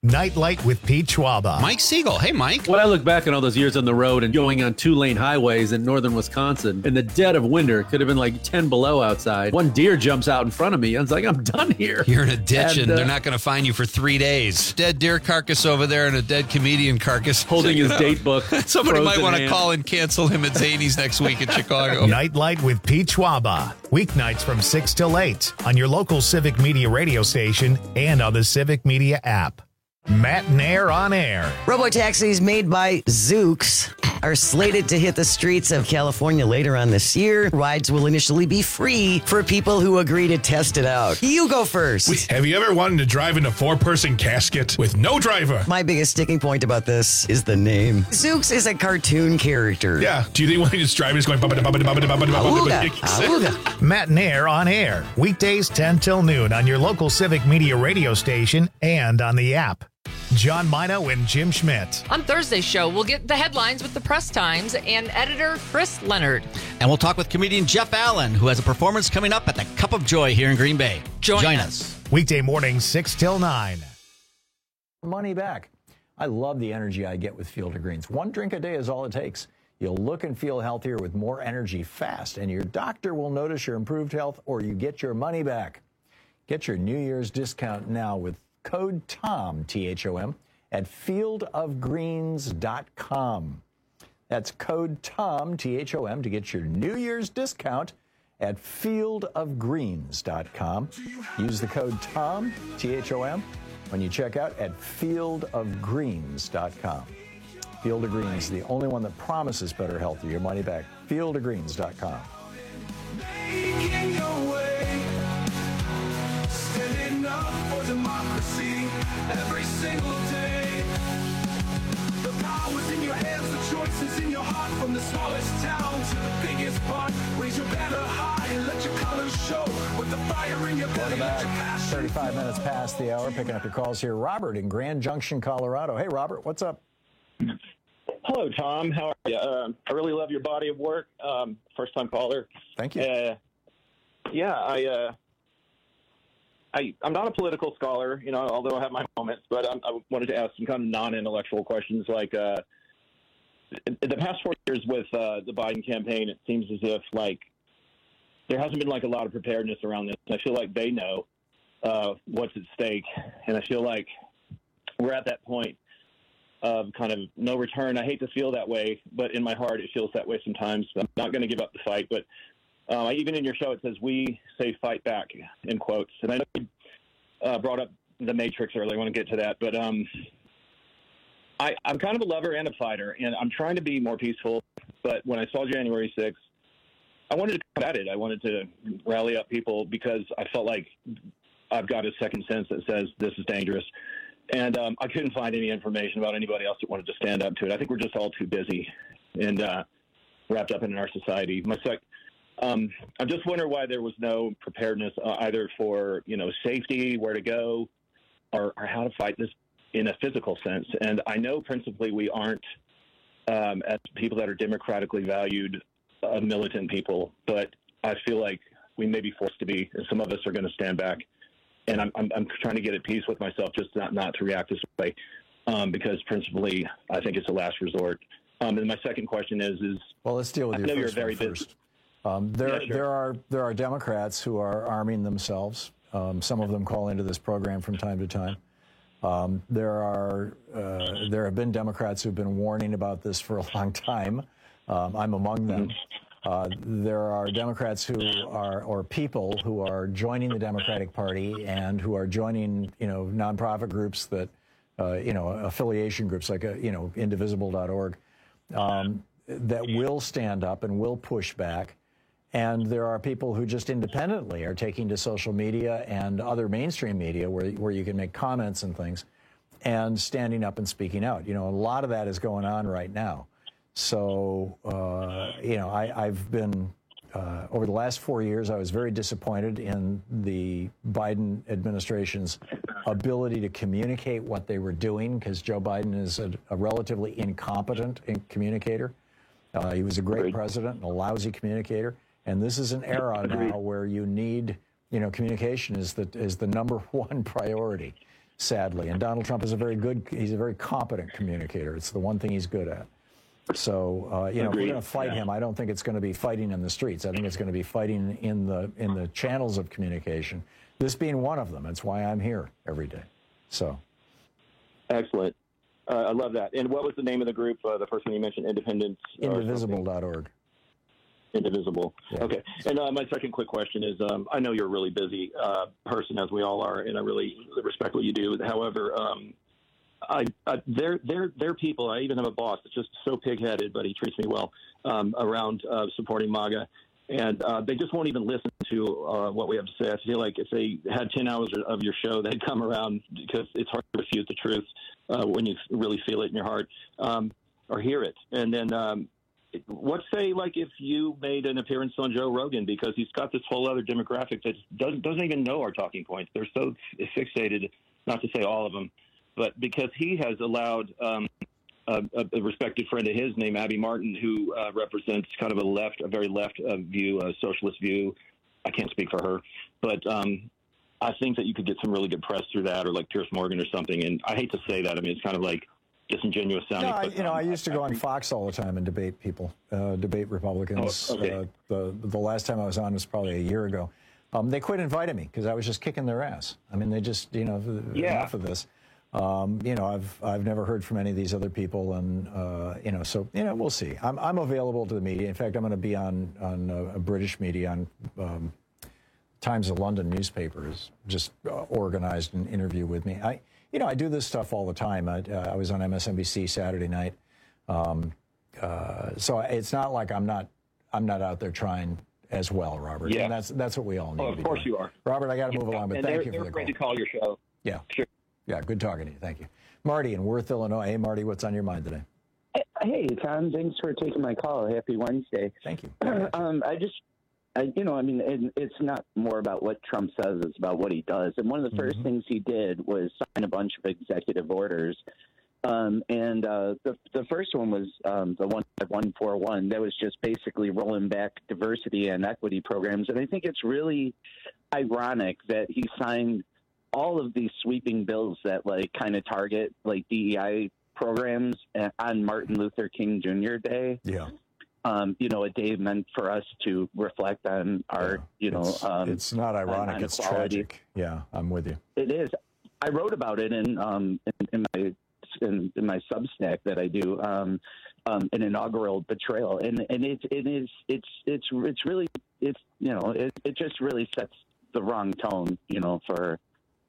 Nightlight with Pete Schwaba. Mike Siegel. Hey, Mike. When I look back on all those years on the road and going on two-lane highways in northern Wisconsin, in the dead of winter, it could have been like ten below outside. One deer jumps out in front of me. I was like, I'm done here. You're in a ditch, and, and uh, they're not going to find you for three days. Dead deer carcass over there and a dead comedian carcass. Holding his date book. Somebody might want to hand. call and cancel him at Zany's next week in Chicago. Nightlight with Pete Schwaba. Weeknights from six till eight on your local Civic Media radio station and on the Civic Media app. Matt Nair on air. Robotaxis made by Zoox are slated to hit the streets of California later on this year. Rides will initially be free for people who agree to test it out. You go first. Wait, have you ever wanted to drive in a four-person casket with no driver? My biggest sticking point about this is the name. Zoox is a cartoon character. Yeah. Do you think when he's driving, he's going... Auga, auga. Matt Nair on air. Weekdays ten till noon on your local Civic Media radio station and on the app. John Mino and Jim Schmidt. On Thursday's show, we'll get the headlines with the Press Times and editor Chris Leonard. And we'll talk with comedian Jeff Allen, who has a performance coming up at the Cup of Joy here in Green Bay. Join, Join us. us. Weekday mornings, six till nine. Money back. I love the energy I get with Field of Greens. One drink a day is all it takes. You'll look and feel healthier with more energy fast, and your doctor will notice your improved health or you get your money back. Get your New Year's discount now with code TOM, T H O M, at field of greens dot com. That's code TOM, T H O M, to get your New Year's discount at field of greens dot com. Use the code TOM, T H O M, when you check out at field of greens dot com. Field of Greens, the only one that promises better health or your money back. field of greens dot com. Making your way, standing up for democracy every single day. The power's in your hands, the choices in your heart. From the smallest town to the biggest part, raise your banner high and let your colors show. With the fire in your belly, Welcome back. thirty-five minutes past the hour. Picking up your calls here. Robert in Grand Junction, Colorado. Hey, Robert, what's up? Hello, Tom. How are you? Uh, I really love your body of work. Um, first-time caller. Thank you. Uh, yeah, I, uh, I, I'm not a political scholar, you know, although I have my moments, but I'm, I wanted to ask some kind of non-intellectual questions. Like, uh, in the past four years with uh, the Biden campaign, it seems as if, like, there hasn't been, like, a lot of preparedness around this. I feel like they know uh, what's at stake, and I feel like we're at that point of kind of no return. I hate to feel that way, but in my heart it feels that way sometimes. I'm not going to give up the fight, but uh, even in your show it says we say fight back in quotes. And I know you uh, brought up the Matrix earlier. I want to get to that, but um, I, I'm kind of a lover and a fighter, and I'm trying to be more peaceful. But when I saw January sixth, I wanted to come at it. I wanted to rally up people because I felt like I've got a second sense that says this is dangerous. And um, I couldn't find any information about anybody else that wanted to stand up to it. I think we're just all too busy and uh, wrapped up in our society. My sec- um, I'm just wondering why there was no preparedness uh, either for, you know, safety, where to go, or, or how to fight this in a physical sense. And I know principally we aren't, um, as people that are democratically valued, uh, militant people, but I feel like we may be forced to be, and some of us are going to stand back. And I'm, I'm, I'm trying to get at peace with myself, just not, not to react this way, um, because principally I think it's a last resort. Um, and my second question is, is well, let's deal with I your know first you're very one busy. first. Um, there, Yeah, sure. there are there are Democrats who are arming themselves. Um, some of them call into this program from time to time. Um, there are uh, there have been Democrats who've been warning about this for a long time. Um, I'm among them. Uh, there are Democrats who are, or people who are joining the Democratic Party and who are joining, you know, nonprofit groups that, uh, you know, affiliation groups like, uh, you know, indivisible dot org, um, that will stand up and will push back. And there are people who just independently are taking to social media and other mainstream media where, where you can make comments and things and standing up and speaking out. You know, a lot of that is going on right now. So, uh, you know, I, I've been, uh, over the last four years, I was very disappointed in the Biden administration's ability to communicate what they were doing, because Joe Biden is a, a relatively incompetent communicator. Uh, he was a great president and a lousy communicator. And this is an era now where you need, you know, communication is the, is the number one priority. sadly. And Donald Trump is a very good, he's a very competent communicator. It's the one thing he's good at. So, uh, you know, Agreed. if we're going to fight Yeah. him, I don't think it's going to be fighting in the streets. I think it's going to be fighting in the in the channels of communication, this being one of them. That's why I'm here every day. So. Excellent. Uh, I love that. And what was the name of the group, uh, the first one you mentioned, Independence? Indivisible dot org. Indivisible. Yeah. Okay. And uh, my second quick question is, um, I know you're a really busy uh, person, as we all are, and I really respect what you do. However, um, I, I they're they're they're people. I even have a boss that's just so pig-headed, but he treats me well um, around uh, supporting MAGA, and uh, they just won't even listen to uh, what we have to say. I feel like if they had ten hours of your show, they'd come around because it's hard to refute the truth uh, when you really feel it in your heart um, or hear it. And then um, what say like if you made an appearance on Joe Rogan, because he's got this whole other demographic that doesn't doesn't even know our talking points. They're so fixated, not to say all of them, but because he has allowed um, a, a respected friend of his named Abby Martin, who uh, represents kind of a left, a very left uh, view, a socialist view. I can't speak for her, but um, I think that you could get some really good press through that, or like Piers Morgan or something. And I hate to say that. I mean, it's kind of like disingenuous sounding. No, I, but, you know, um, I used to go I, on Fox all the time and debate people, uh, debate Republicans. Oh, okay. uh, the the last time I was on was probably a year ago. Um, they quit inviting me because I was just kicking their ass. I mean, they just, you know, Yeah. enough of this. Um, you know, I've I've never heard from any of these other people, and uh, you know, so you know, we'll see. I'm I'm available to the media. In fact, I'm going to be on on a, a British media on um, Times of London newspaper is just uh, organized an interview with me. I you know I do this stuff all the time. I, uh, I was on M S N B C Saturday night, um, uh, so it's not like I'm not I'm not out there trying as well, Robert. Yeah. And that's that's what we all need. Oh, to of be course doing. you are. Robert, I got to Yeah, move along, but and thank they're, you they're for the afraid call. to call your show. Yeah. Sure. Yeah, good talking to you. Thank you. Marty in Worth, Illinois. Hey, Marty, what's on your mind today? Hey, Tom, thanks for taking my call. Happy Wednesday. Thank you. um, I just, I, you know, I mean, it, it's not more about what Trump says, it's about what he does. And one of the Mm-hmm. first things he did was sign a bunch of executive orders. Um, and uh, the the first one was um, the one five one four one. That was just basically rolling back diversity and equity programs. And I think it's really ironic that he signed all of these sweeping bills that like kind of target like D E I programs on Martin Luther King Junior Day. Yeah. Um, you know, a day meant for us to reflect on our, Yeah. you know, it's, um, it's not ironic, on it's equality. tragic. Yeah, I'm with you. It is. I wrote about it in um, in, in my in, in my Substack that I do, um, um, an inaugural betrayal, and and it it is it's it's it's really it's you know it it just really sets the wrong tone, you know, for.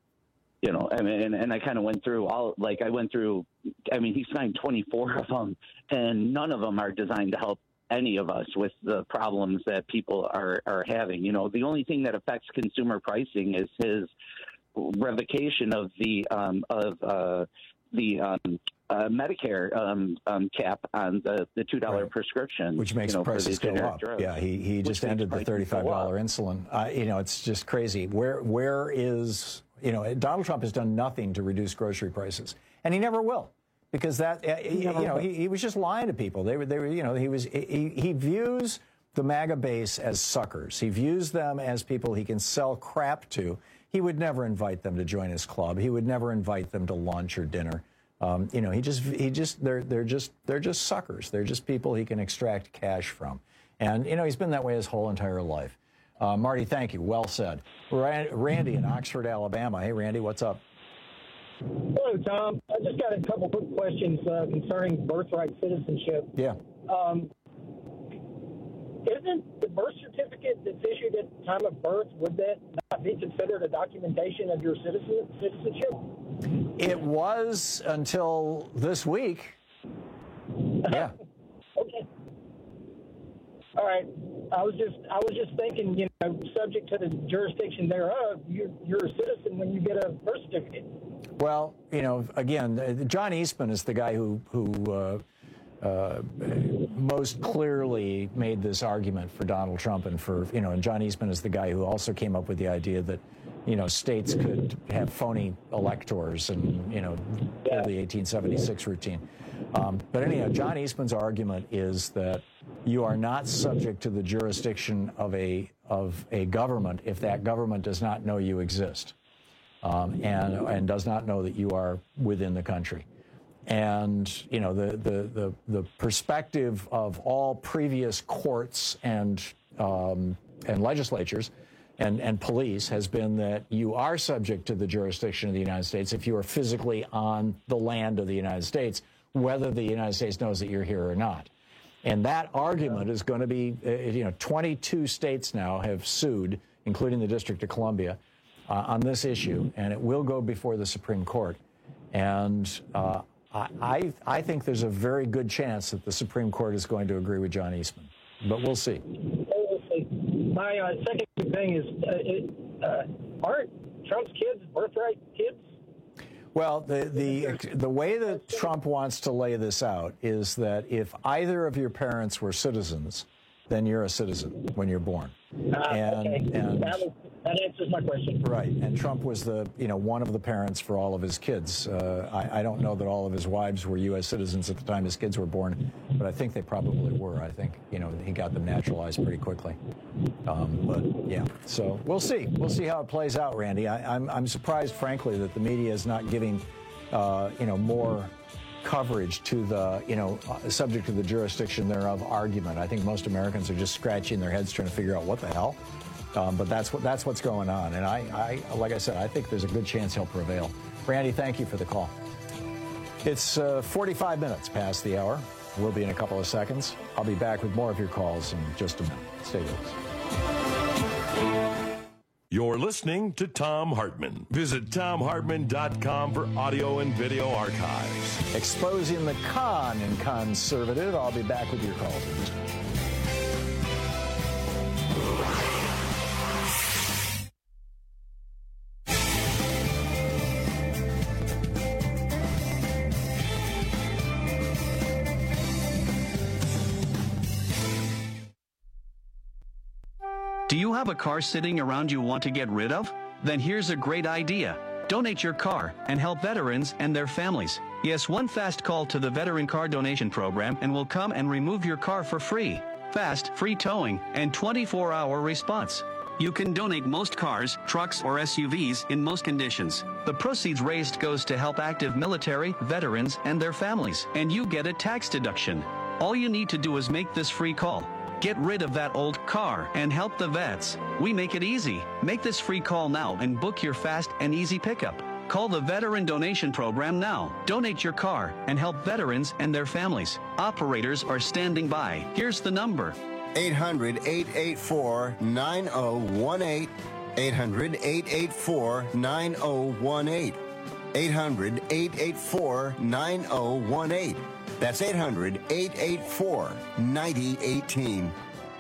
You know, I mean, and, and I kind of went through all, like I went through, I mean, he signed twenty-four of them, and none of them are designed to help any of us with the problems that people are, are having. You know, the only thing that affects consumer pricing is his revocation of the, um, of uh, the um, uh, Medicare um, um, cap on the, the two dollar Right. prescription. Which makes you know, for prices the go generic up. drugs. Yeah, he, he Which just makes ended the prices thirty-five go up. dollar insulin. Uh, you know, it's just crazy. Where Where is, you know, Donald Trump has done nothing to reduce grocery prices, and he never will. Because that, uh, he, you know, he, he was just lying to people. They were, they were, you know, he was, he, he views the MAGA base as suckers. He views them as people he can sell crap to. He would never invite them to join his club. He would never invite them to lunch or dinner. Um, you know, he just, he just, they're, they're just, they're just suckers. They're just people he can extract cash from. And, you know, he's been that way his whole entire life. Uh, Marty, thank you. Well said. Randy in Oxford, Alabama. Hey, Randy, what's up? Hello, Tom. I just got a couple quick questions uh, concerning birthright citizenship. Yeah. Um, isn't the birth certificate that's issued at the time of birth, would that not be considered a documentation of your citizen, citizenship? It was until this week. Yeah. Okay. All right. I was just I was just thinking, you know, subject to the jurisdiction thereof, you're, you're a citizen when you get a birth certificate. Well, you know, again, uh, John Eastman is the guy who who uh, uh, most clearly made this argument for Donald Trump, and for you know, and John Eastman is the guy who also came up with the idea that you know states could have phony electors and you know pull the eighteen seventy-six routine. Um, but anyhow, John Eastman's argument is that you are not subject to the jurisdiction of a of a government if that government does not know you exist. um, and and does not know that you are within the country. And, you know, the, the, the, the perspective of all previous courts and um, and legislatures and, and police has been that you are subject to the jurisdiction of the United States if you are physically on the land of the United States, whether the United States knows that you're here or not. And that argument is going to be, uh, you know, twenty-two states now have sued, including the District of Columbia, uh, on this issue, and it will go before the Supreme Court. And uh, I, I think there's a very good chance that the Supreme Court is going to agree with John Eastman, but we'll see. My uh, second thing is, uh, it, uh, aren't Trump's kids birthright kids? Well, the, the the way that Trump wants to lay this out is that if either of your parents were citizens, then you're a citizen when you're born. Uh, and, okay. and that, was, that answers my question. Right, and Trump was the you know one of the parents for all of his kids. Uh, I, I don't know that all of his wives were U S citizens at the time his kids were born, but I think they probably were. I think you know he got them naturalized pretty quickly. Um, but yeah, so we'll see. We'll see how it plays out, Randy. I, I'm I'm surprised, frankly, that the media is not giving uh, you know more coverage to the, you know, uh, subject to the jurisdiction thereof argument. I think most Americans are just scratching their heads trying to figure out what the hell. Um, but that's what that's what's going on. And I, I, like I said, I think there's a good chance he'll prevail. Randy, thank you for the call. It's uh, forty-five minutes past the hour. We'll be in a couple of seconds. I'll be back with more of your calls in just a minute. Stay with us. You're listening to Thom Hartmann. Visit Thom Hartmann dot com for audio and video archives. Exposing the con in conservative. I'll be back with your calls in just a minute. Do you have a car sitting around you want to get rid of? Then here's a great idea. Donate your car and help veterans and their families. Yes, one fast call to the Veteran Car Donation Program and we'll come and remove your car for free. Fast, free towing, and twenty-four hour response. You can donate most cars, trucks, or S U Vs in most conditions. The proceeds raised goes to help active military, veterans, and their families. And you get a tax deduction. All you need to do is make this free call. Get rid of that old car and help the vets. We make it easy. Make this free call now and book your fast and easy pickup. Call the Veteran Donation Program now. Donate your car and help veterans and their families. Operators are standing by. Here's the number. eight hundred, eight eight four, nine zero one eight. eight hundred, eight eight four, nine zero one eight. eight hundred, eight eight four, nine zero one eight. That's eight hundred, eight eight four, nine zero one eight.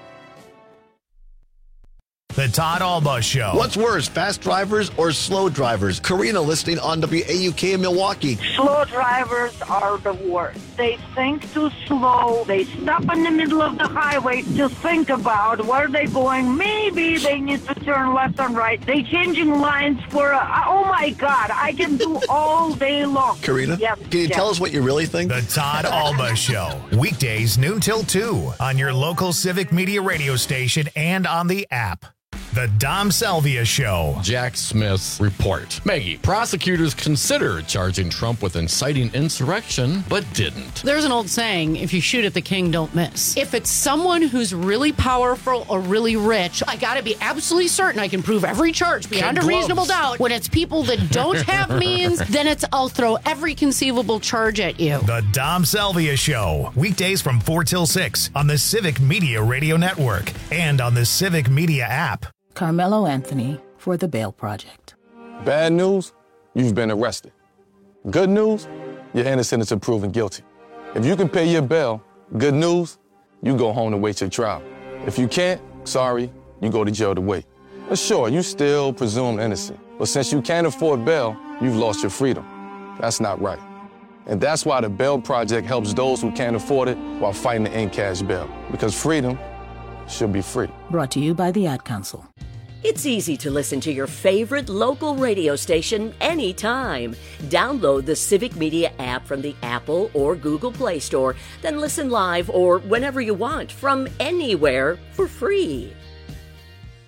The Todd Alba Show. What's worse, fast drivers or slow drivers? Karina listening on W A U K in Milwaukee. Slow drivers are the worst. They think too slow. They stop in the middle of the highway to think about where they're going. Maybe they need to turn left and right. They changing lines for, a, oh my God, I can do all day long. Karina, yep, can you yep. tell us what you really think? The Todd Alba Show. Weekdays noon till two on your local Civic Media radio station and on the app. The Dom Salvia Show. Jack Smith's report. Maggie, prosecutors considered charging Trump with inciting insurrection, but didn't. There's an old saying, if you shoot at the king, don't miss. If it's someone who's really powerful or really rich, I got to be absolutely certain I can prove every charge beyond Kid a gloves. reasonable doubt. When it's people that don't have means, then it's I'll throw every conceivable charge at you. The Dom Salvia Show. Weekdays from four till six on the Civic Media Radio Network and on the Civic Media app. Carmelo Anthony for the Bail Project. Bad news, you've been arrested. Good news, you're innocent until proven guilty. If you can pay your bail, good news, you go home to wait your trial. If you can't, sorry, you go to jail to wait. But sure, you still presumed innocent. But since you can't afford bail, you've lost your freedom. That's not right. And that's why the Bail Project helps those who can't afford it while fighting to end cash bail. Because freedom should be free. Brought to you by the Ad Council. It's easy to listen to your favorite local radio station anytime. Download the Civic Media app from the Apple or Google Play Store, then listen live or whenever you want from anywhere for free.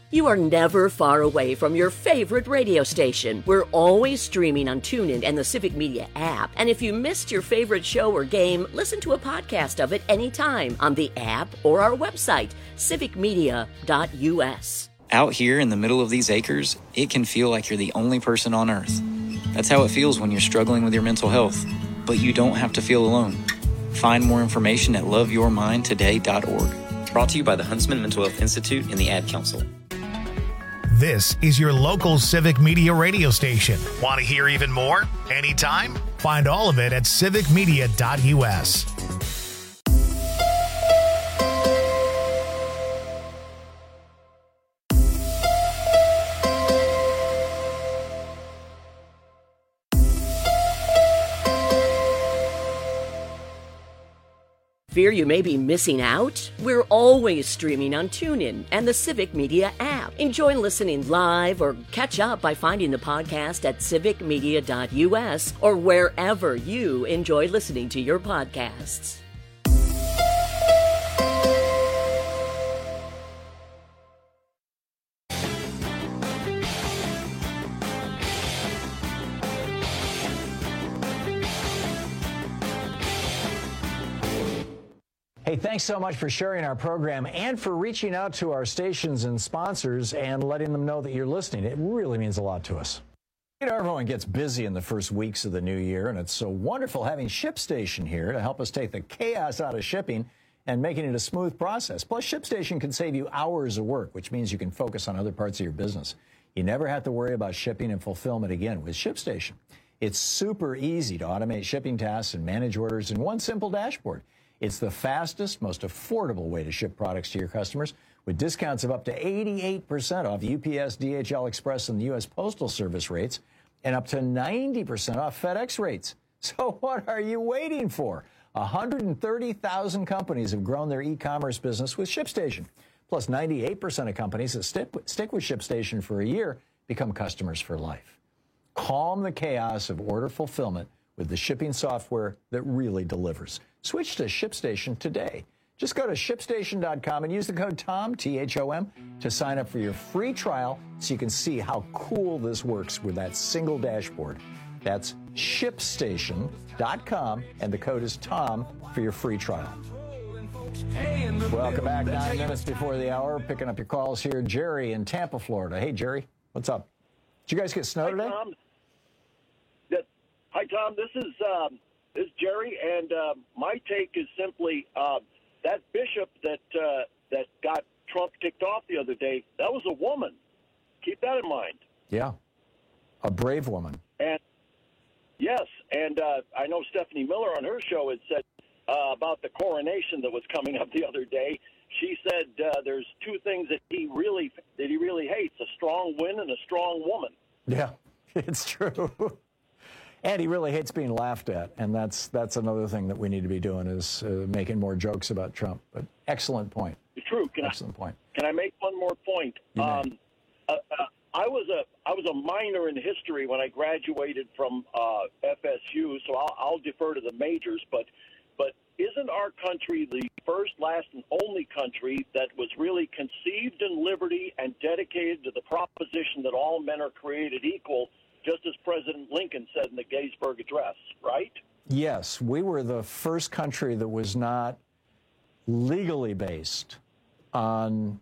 You are never far away from your favorite radio station. We're always streaming on TuneIn and the Civic Media app. And if you missed your favorite show or game, listen to a podcast of it anytime on the app or our website, civic media dot u s. Out here in the middle of these acres, it can feel like you're the only person on Earth. That's how it feels when you're struggling with your mental health. But you don't have to feel alone. Find more information at love your mind today dot org. Brought to you by the Huntsman Mental Health Institute and the Ad Council. This is your local Civic Media radio station. Want to hear even more? Anytime? Find all of it at civic media dot u s. Fear you may be missing out? We're always streaming on TuneIn and the Civic Media app. Enjoy listening live or catch up by finding the podcast at civic media dot u s or wherever you enjoy listening to your podcasts. Hey, thanks so much for sharing our program and for reaching out to our stations and sponsors and letting them know that you're listening. It really means a lot to us. You know, everyone gets busy in the first weeks of the new year, and it's so wonderful having ShipStation here to help us take the chaos out of shipping and making it a smooth process. Plus, ShipStation can save you hours of work, which means you can focus on other parts of your business. You never have to worry about shipping and fulfillment again with ShipStation. It's super easy to automate shipping tasks and manage orders in one simple dashboard. It's the fastest, most affordable way to ship products to your customers with discounts of up to eighty-eight percent off U P S, D H L Express, and the U S Postal Service rates, and up to ninety percent off FedEx rates. So what are you waiting for? one hundred thirty thousand companies have grown their e-commerce business with ShipStation. Plus, ninety-eight percent of companies that stick, stick with ShipStation for a year become customers for life. Calm the chaos of order fulfillment with the shipping software that really delivers. Switch to ShipStation today. Just go to ship station dot com and use the code TOM, T H O M, to sign up for your free trial so you can see how cool this works with that single dashboard. That's ship station dot com, and the code is TOM for your free trial. Welcome back. Nine minutes before the hour. Picking up your calls here. Jerry in Tampa, Florida. Hey, Jerry. What's up? Did you guys get snow today? Hi, Tom. That, hi, Tom. This is... Um... This is Jerry, and uh, my take is simply uh, that bishop that uh, that got Trump kicked off the other day, that was a woman. Keep that in mind. Yeah, a brave woman. And yes, and uh, I know Stephanie Miller on her show had said uh, about the coronation that was coming up the other day. She said uh, there's two things that he really that he really hates: a strong win and a strong woman. Yeah, it's true. And he really hates being laughed at, and that's that's another thing that we need to be doing is uh, making more jokes about Trump. But excellent point. It's true. Can excellent I, point. Can I make one more point? Um, uh, uh, I was a I was a minor in history when I graduated from uh, F S U, so I'll, I'll defer to the majors. But but isn't our country the first, last, and only country that was really conceived in liberty and dedicated to the proposition that all men are created equal? Just as President Lincoln said in the Gettysburg Address, right? Yes, we were the first country that was not legally based on,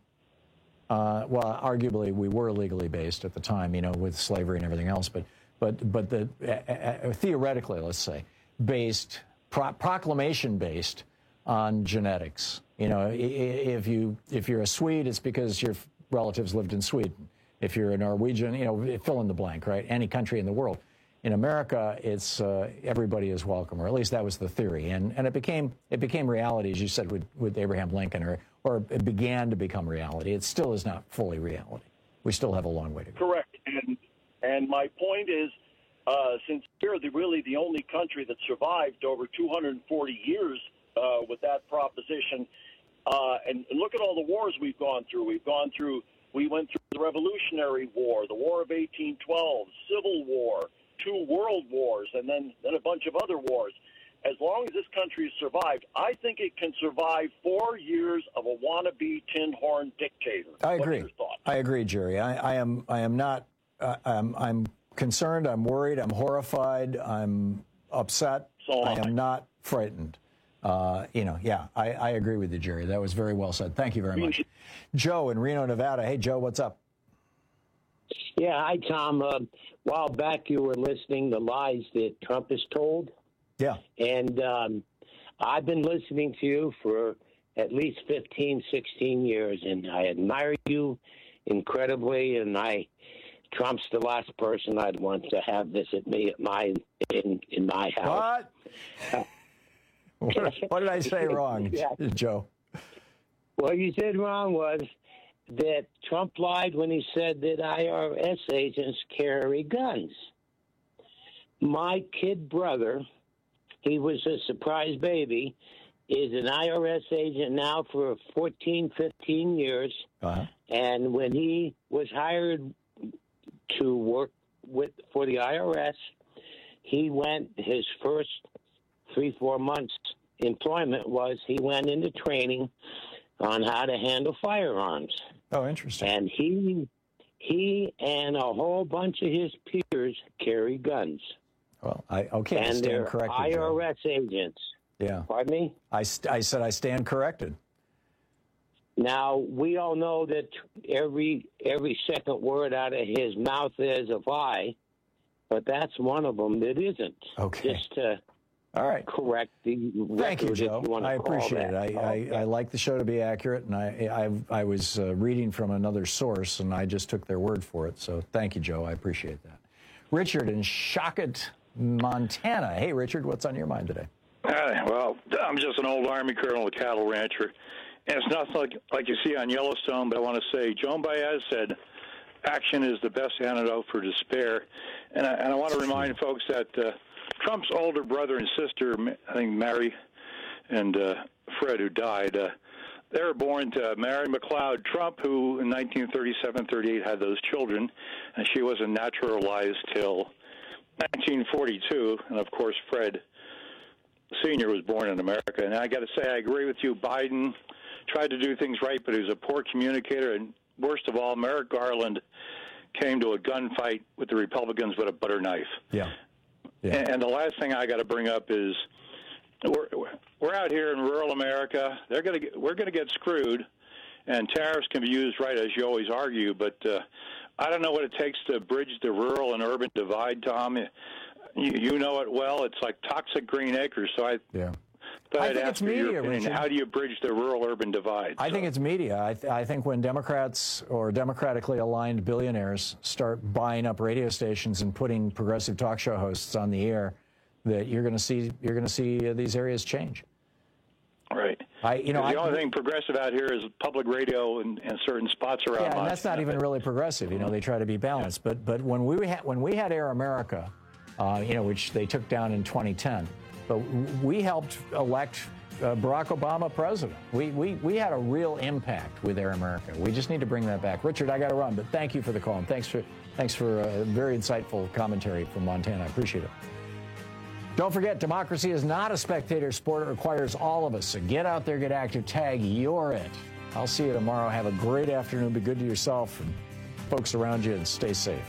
uh, well, arguably we were legally based at the time, you know, with slavery and everything else, but but but the uh, uh, theoretically, let's say, based pro- proclamation based on genetics. You know, if you if you're a Swede, it's because your relatives lived in Sweden. If you're a Norwegian, you know, fill in the blank, right? Any country in the world. In America, it's uh, everybody is welcome, or at least that was the theory, and and it became it became reality, as you said, with with Abraham Lincoln, or or it began to become reality. It still is not fully reality. We still have a long way to go. Correct, and and my point is, uh, since we're the, really the only country that survived over two hundred forty years uh, with that proposition, uh, and, and look at all the wars we've gone through. We've gone through. We went through the Revolutionary War, the War of eighteen twelve, Civil War, two world wars, and then, then a bunch of other wars. As long as this country has survived, I think it can survive four years of a wannabe tin horn dictator. I agree. What's your thought? I agree, Jerry. I, I am. I am not. Uh, I'm. I'm concerned. I'm worried. I'm horrified. I'm upset. So I am not frightened. Uh, you know. Yeah. I, I agree with you, Jerry. That was very well said. Thank you very much. Joe in Reno, Nevada. Hey, Joe. What's up? Yeah. Hi, Tom. Uh, a while back, you were listening to lies that Trump has told. Yeah. And um, I've been listening to you for at least fifteen, sixteen years, and I admire you incredibly, and I Trump's the last person I'd want to have visit me at my in in my house. What? what, what did I say wrong, yeah. Joe? What you said wrong was that Trump lied when he said that I R S agents carry guns. My kid brother, he was a surprise baby, is an I R S agent now for fourteen, fifteen years. Uh-huh. And when he was hired to work with for the I R S, he went, his first three, four months employment was he went into training on how to handle firearms. Oh, interesting. And he, he and a whole bunch of his peers carry guns. Well, I okay, I and stand they're corrected, I Joe. R S agents. Yeah. Pardon me? I, st- I said I stand corrected. Now, we all know that every every second word out of his mouth is a lie, but that's one of them that isn't. Okay. Just to all right. correct the record. Thank you, Joe. If you want to I call appreciate that. it. I, Okay. I, I like the show to be accurate, and I I, I was uh, reading from another source, and I just took their word for it. So thank you, Joe. I appreciate that. Richard in Shockett, Montana. Hey, Richard, what's on your mind today? Hi, well, I'm just an old Army colonel, a cattle rancher, and it's nothing like, like you see on Yellowstone, but I want to say Joan Baez said action is the best antidote for despair, and I, and I want to remind folks that uh, Trump's older brother and sister, I think Mary and uh, Fred, who died, uh, they were born to Mary McLeod Trump, who in nineteen thirty-seven thirty-eight had those children, and she wasn't naturalized till nineteen forty-two, and of course Fred Senior was born in America. And I got to say, I agree with you. Biden tried to do things right, but he was a poor communicator. And worst of all, Merrick Garland came to a gunfight with the Republicans with a butter knife. Yeah. yeah. And, and the last thing I got to bring up is we're we're out here in rural America. They're going to we're going to get screwed, and tariffs can be used right, as you always argue. But uh, I don't know what it takes to bridge the rural and urban divide, Tom. You, you know it well. It's like toxic green acres. So I, yeah. But I I'd think ask it's for your media, opinion. Richard. How do you bridge the rural-urban divide? I think it's media. I, th- I think when Democrats or democratically aligned billionaires start buying up radio stations and putting progressive talk show hosts on the air, that you're going to see you're going to see uh, these areas change. Right. I, you know, the I, only thing progressive out here is public radio and, and certain spots around. yeah, and Montana. that's not even really progressive. You know, they try to be balanced. But but when we had when we had Air America, uh, you know, which they took down in twenty ten, but we helped elect uh, Barack Obama president. We, we we had a real impact with Air America. We just need to bring that back. Richard, I got to run, but thank you for the call and thanks for thanks for a very insightful commentary from Montana. I appreciate it. Don't forget, democracy is not a spectator sport. It requires all of us. So get out there, get active, tag, you're it. I'll see you tomorrow. Have a great afternoon. Be good to yourself and folks around you, and stay safe.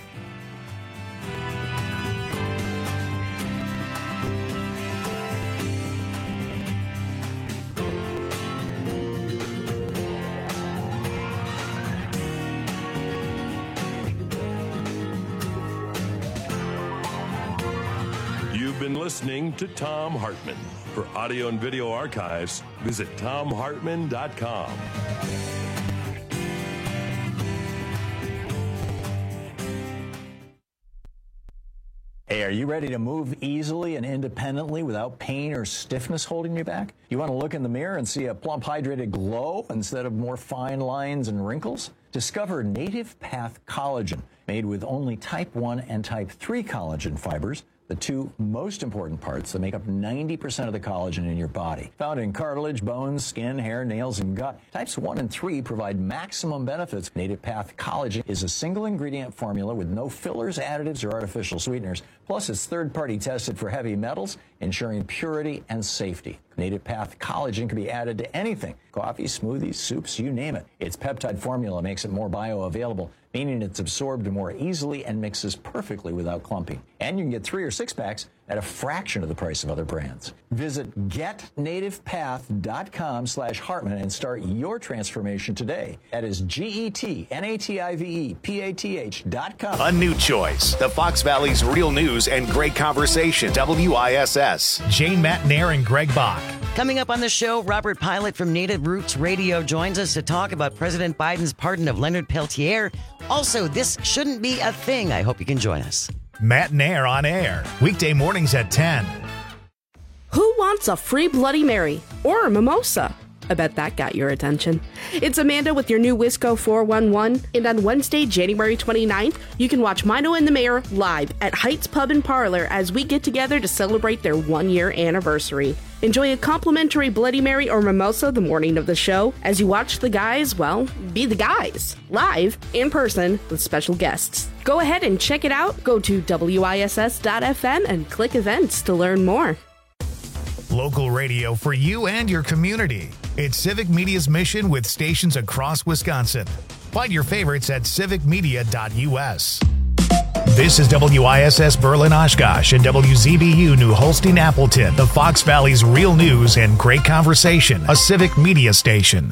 You've been listening to Tom Hartman. For audio and video archives, visit tom hartman dot com. Hey, are you ready to move easily and independently without pain or stiffness holding you back? You want to look in the mirror and see a plump, hydrated glow instead of more fine lines and wrinkles? Discover Native Path Collagen. made with only type one and type three collagen fibers, the two most important parts that make up ninety percent of the collagen in your body. Found in cartilage, bones, skin, hair, nails, and gut, types one and three provide maximum benefits. Native Path Collagen is a single ingredient formula with no fillers, additives, or artificial sweeteners. Plus, it's third-party tested for heavy metals, ensuring purity and safety. Native Path Collagen can be added to anything: coffee, smoothies, soups, you name it. Its peptide formula makes it more bioavailable, meaning it's absorbed more easily and mixes perfectly without clumping. And you can get three or six packs at a fraction of the price of other brands. Visit get native path dot com slash Hartman and start your transformation today. That is G E T N A T I V E P A T H dot com. A new choice. The Fox Valley's real news and great conversation. W I S S. Jane Matnair and Greg Bach. Coming up on the show, Robert Pilot from Native Roots Radio joins us to talk about President Biden's pardon of Leonard Peltier. Also, this shouldn't be a thing. I hope you can join us. Matnair on air. Weekday mornings at ten. Who wants a free Bloody Mary or a mimosa? I bet that got your attention. It's Amanda with your new Wisco four one one, and on Wednesday, January twenty-ninth, you can watch Mino and the Mayor live at Heights Pub and Parlor as we get together to celebrate their one-year anniversary. Enjoy a complimentary Bloody Mary or mimosa the morning of the show as you watch the guys, well, be the guys, live, in person, with special guests. Go ahead and check it out. Go to W I S S dot F M and click events to learn more. Local radio for you and your community. It's Civic Media's mission with stations across Wisconsin. Find your favorites at civic media dot U S. This is W I S S Berlin Oshkosh and W Z B U New Holstein Appleton, the Fox Valley's real news and great conversation, a Civic Media station.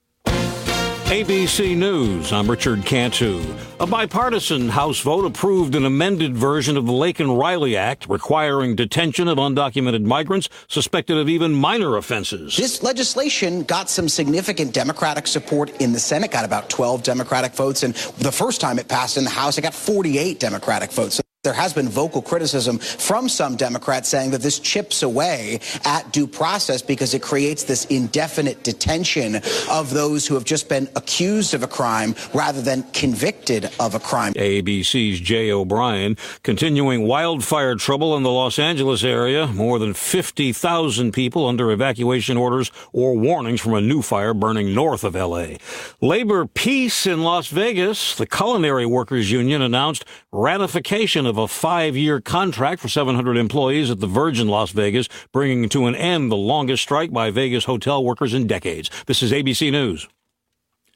A B C News, I'm Richard Cantu. A bipartisan House vote approved an amended version of the Laken-Riley Act requiring detention of undocumented migrants suspected of even minor offenses. This legislation got some significant Democratic support in the Senate, got about twelve Democratic votes, and the first time it passed in the House, it got forty-eight Democratic votes. There has been vocal criticism from some Democrats saying that this chips away at due process because it creates this indefinite detention of those who have just been accused of a crime rather than convicted of a crime. A B C's Jay O'Brien. Continuing wildfire trouble in the Los Angeles area. More than fifty thousand people under evacuation orders or warnings from a new fire burning north of L A. Labor peace in Las Vegas. The Culinary Workers Union announced ratification of a five-year contract for seven hundred employees at the Virgin Las Vegas, bringing to an end the longest strike by Vegas hotel workers in decades. This is A B C News.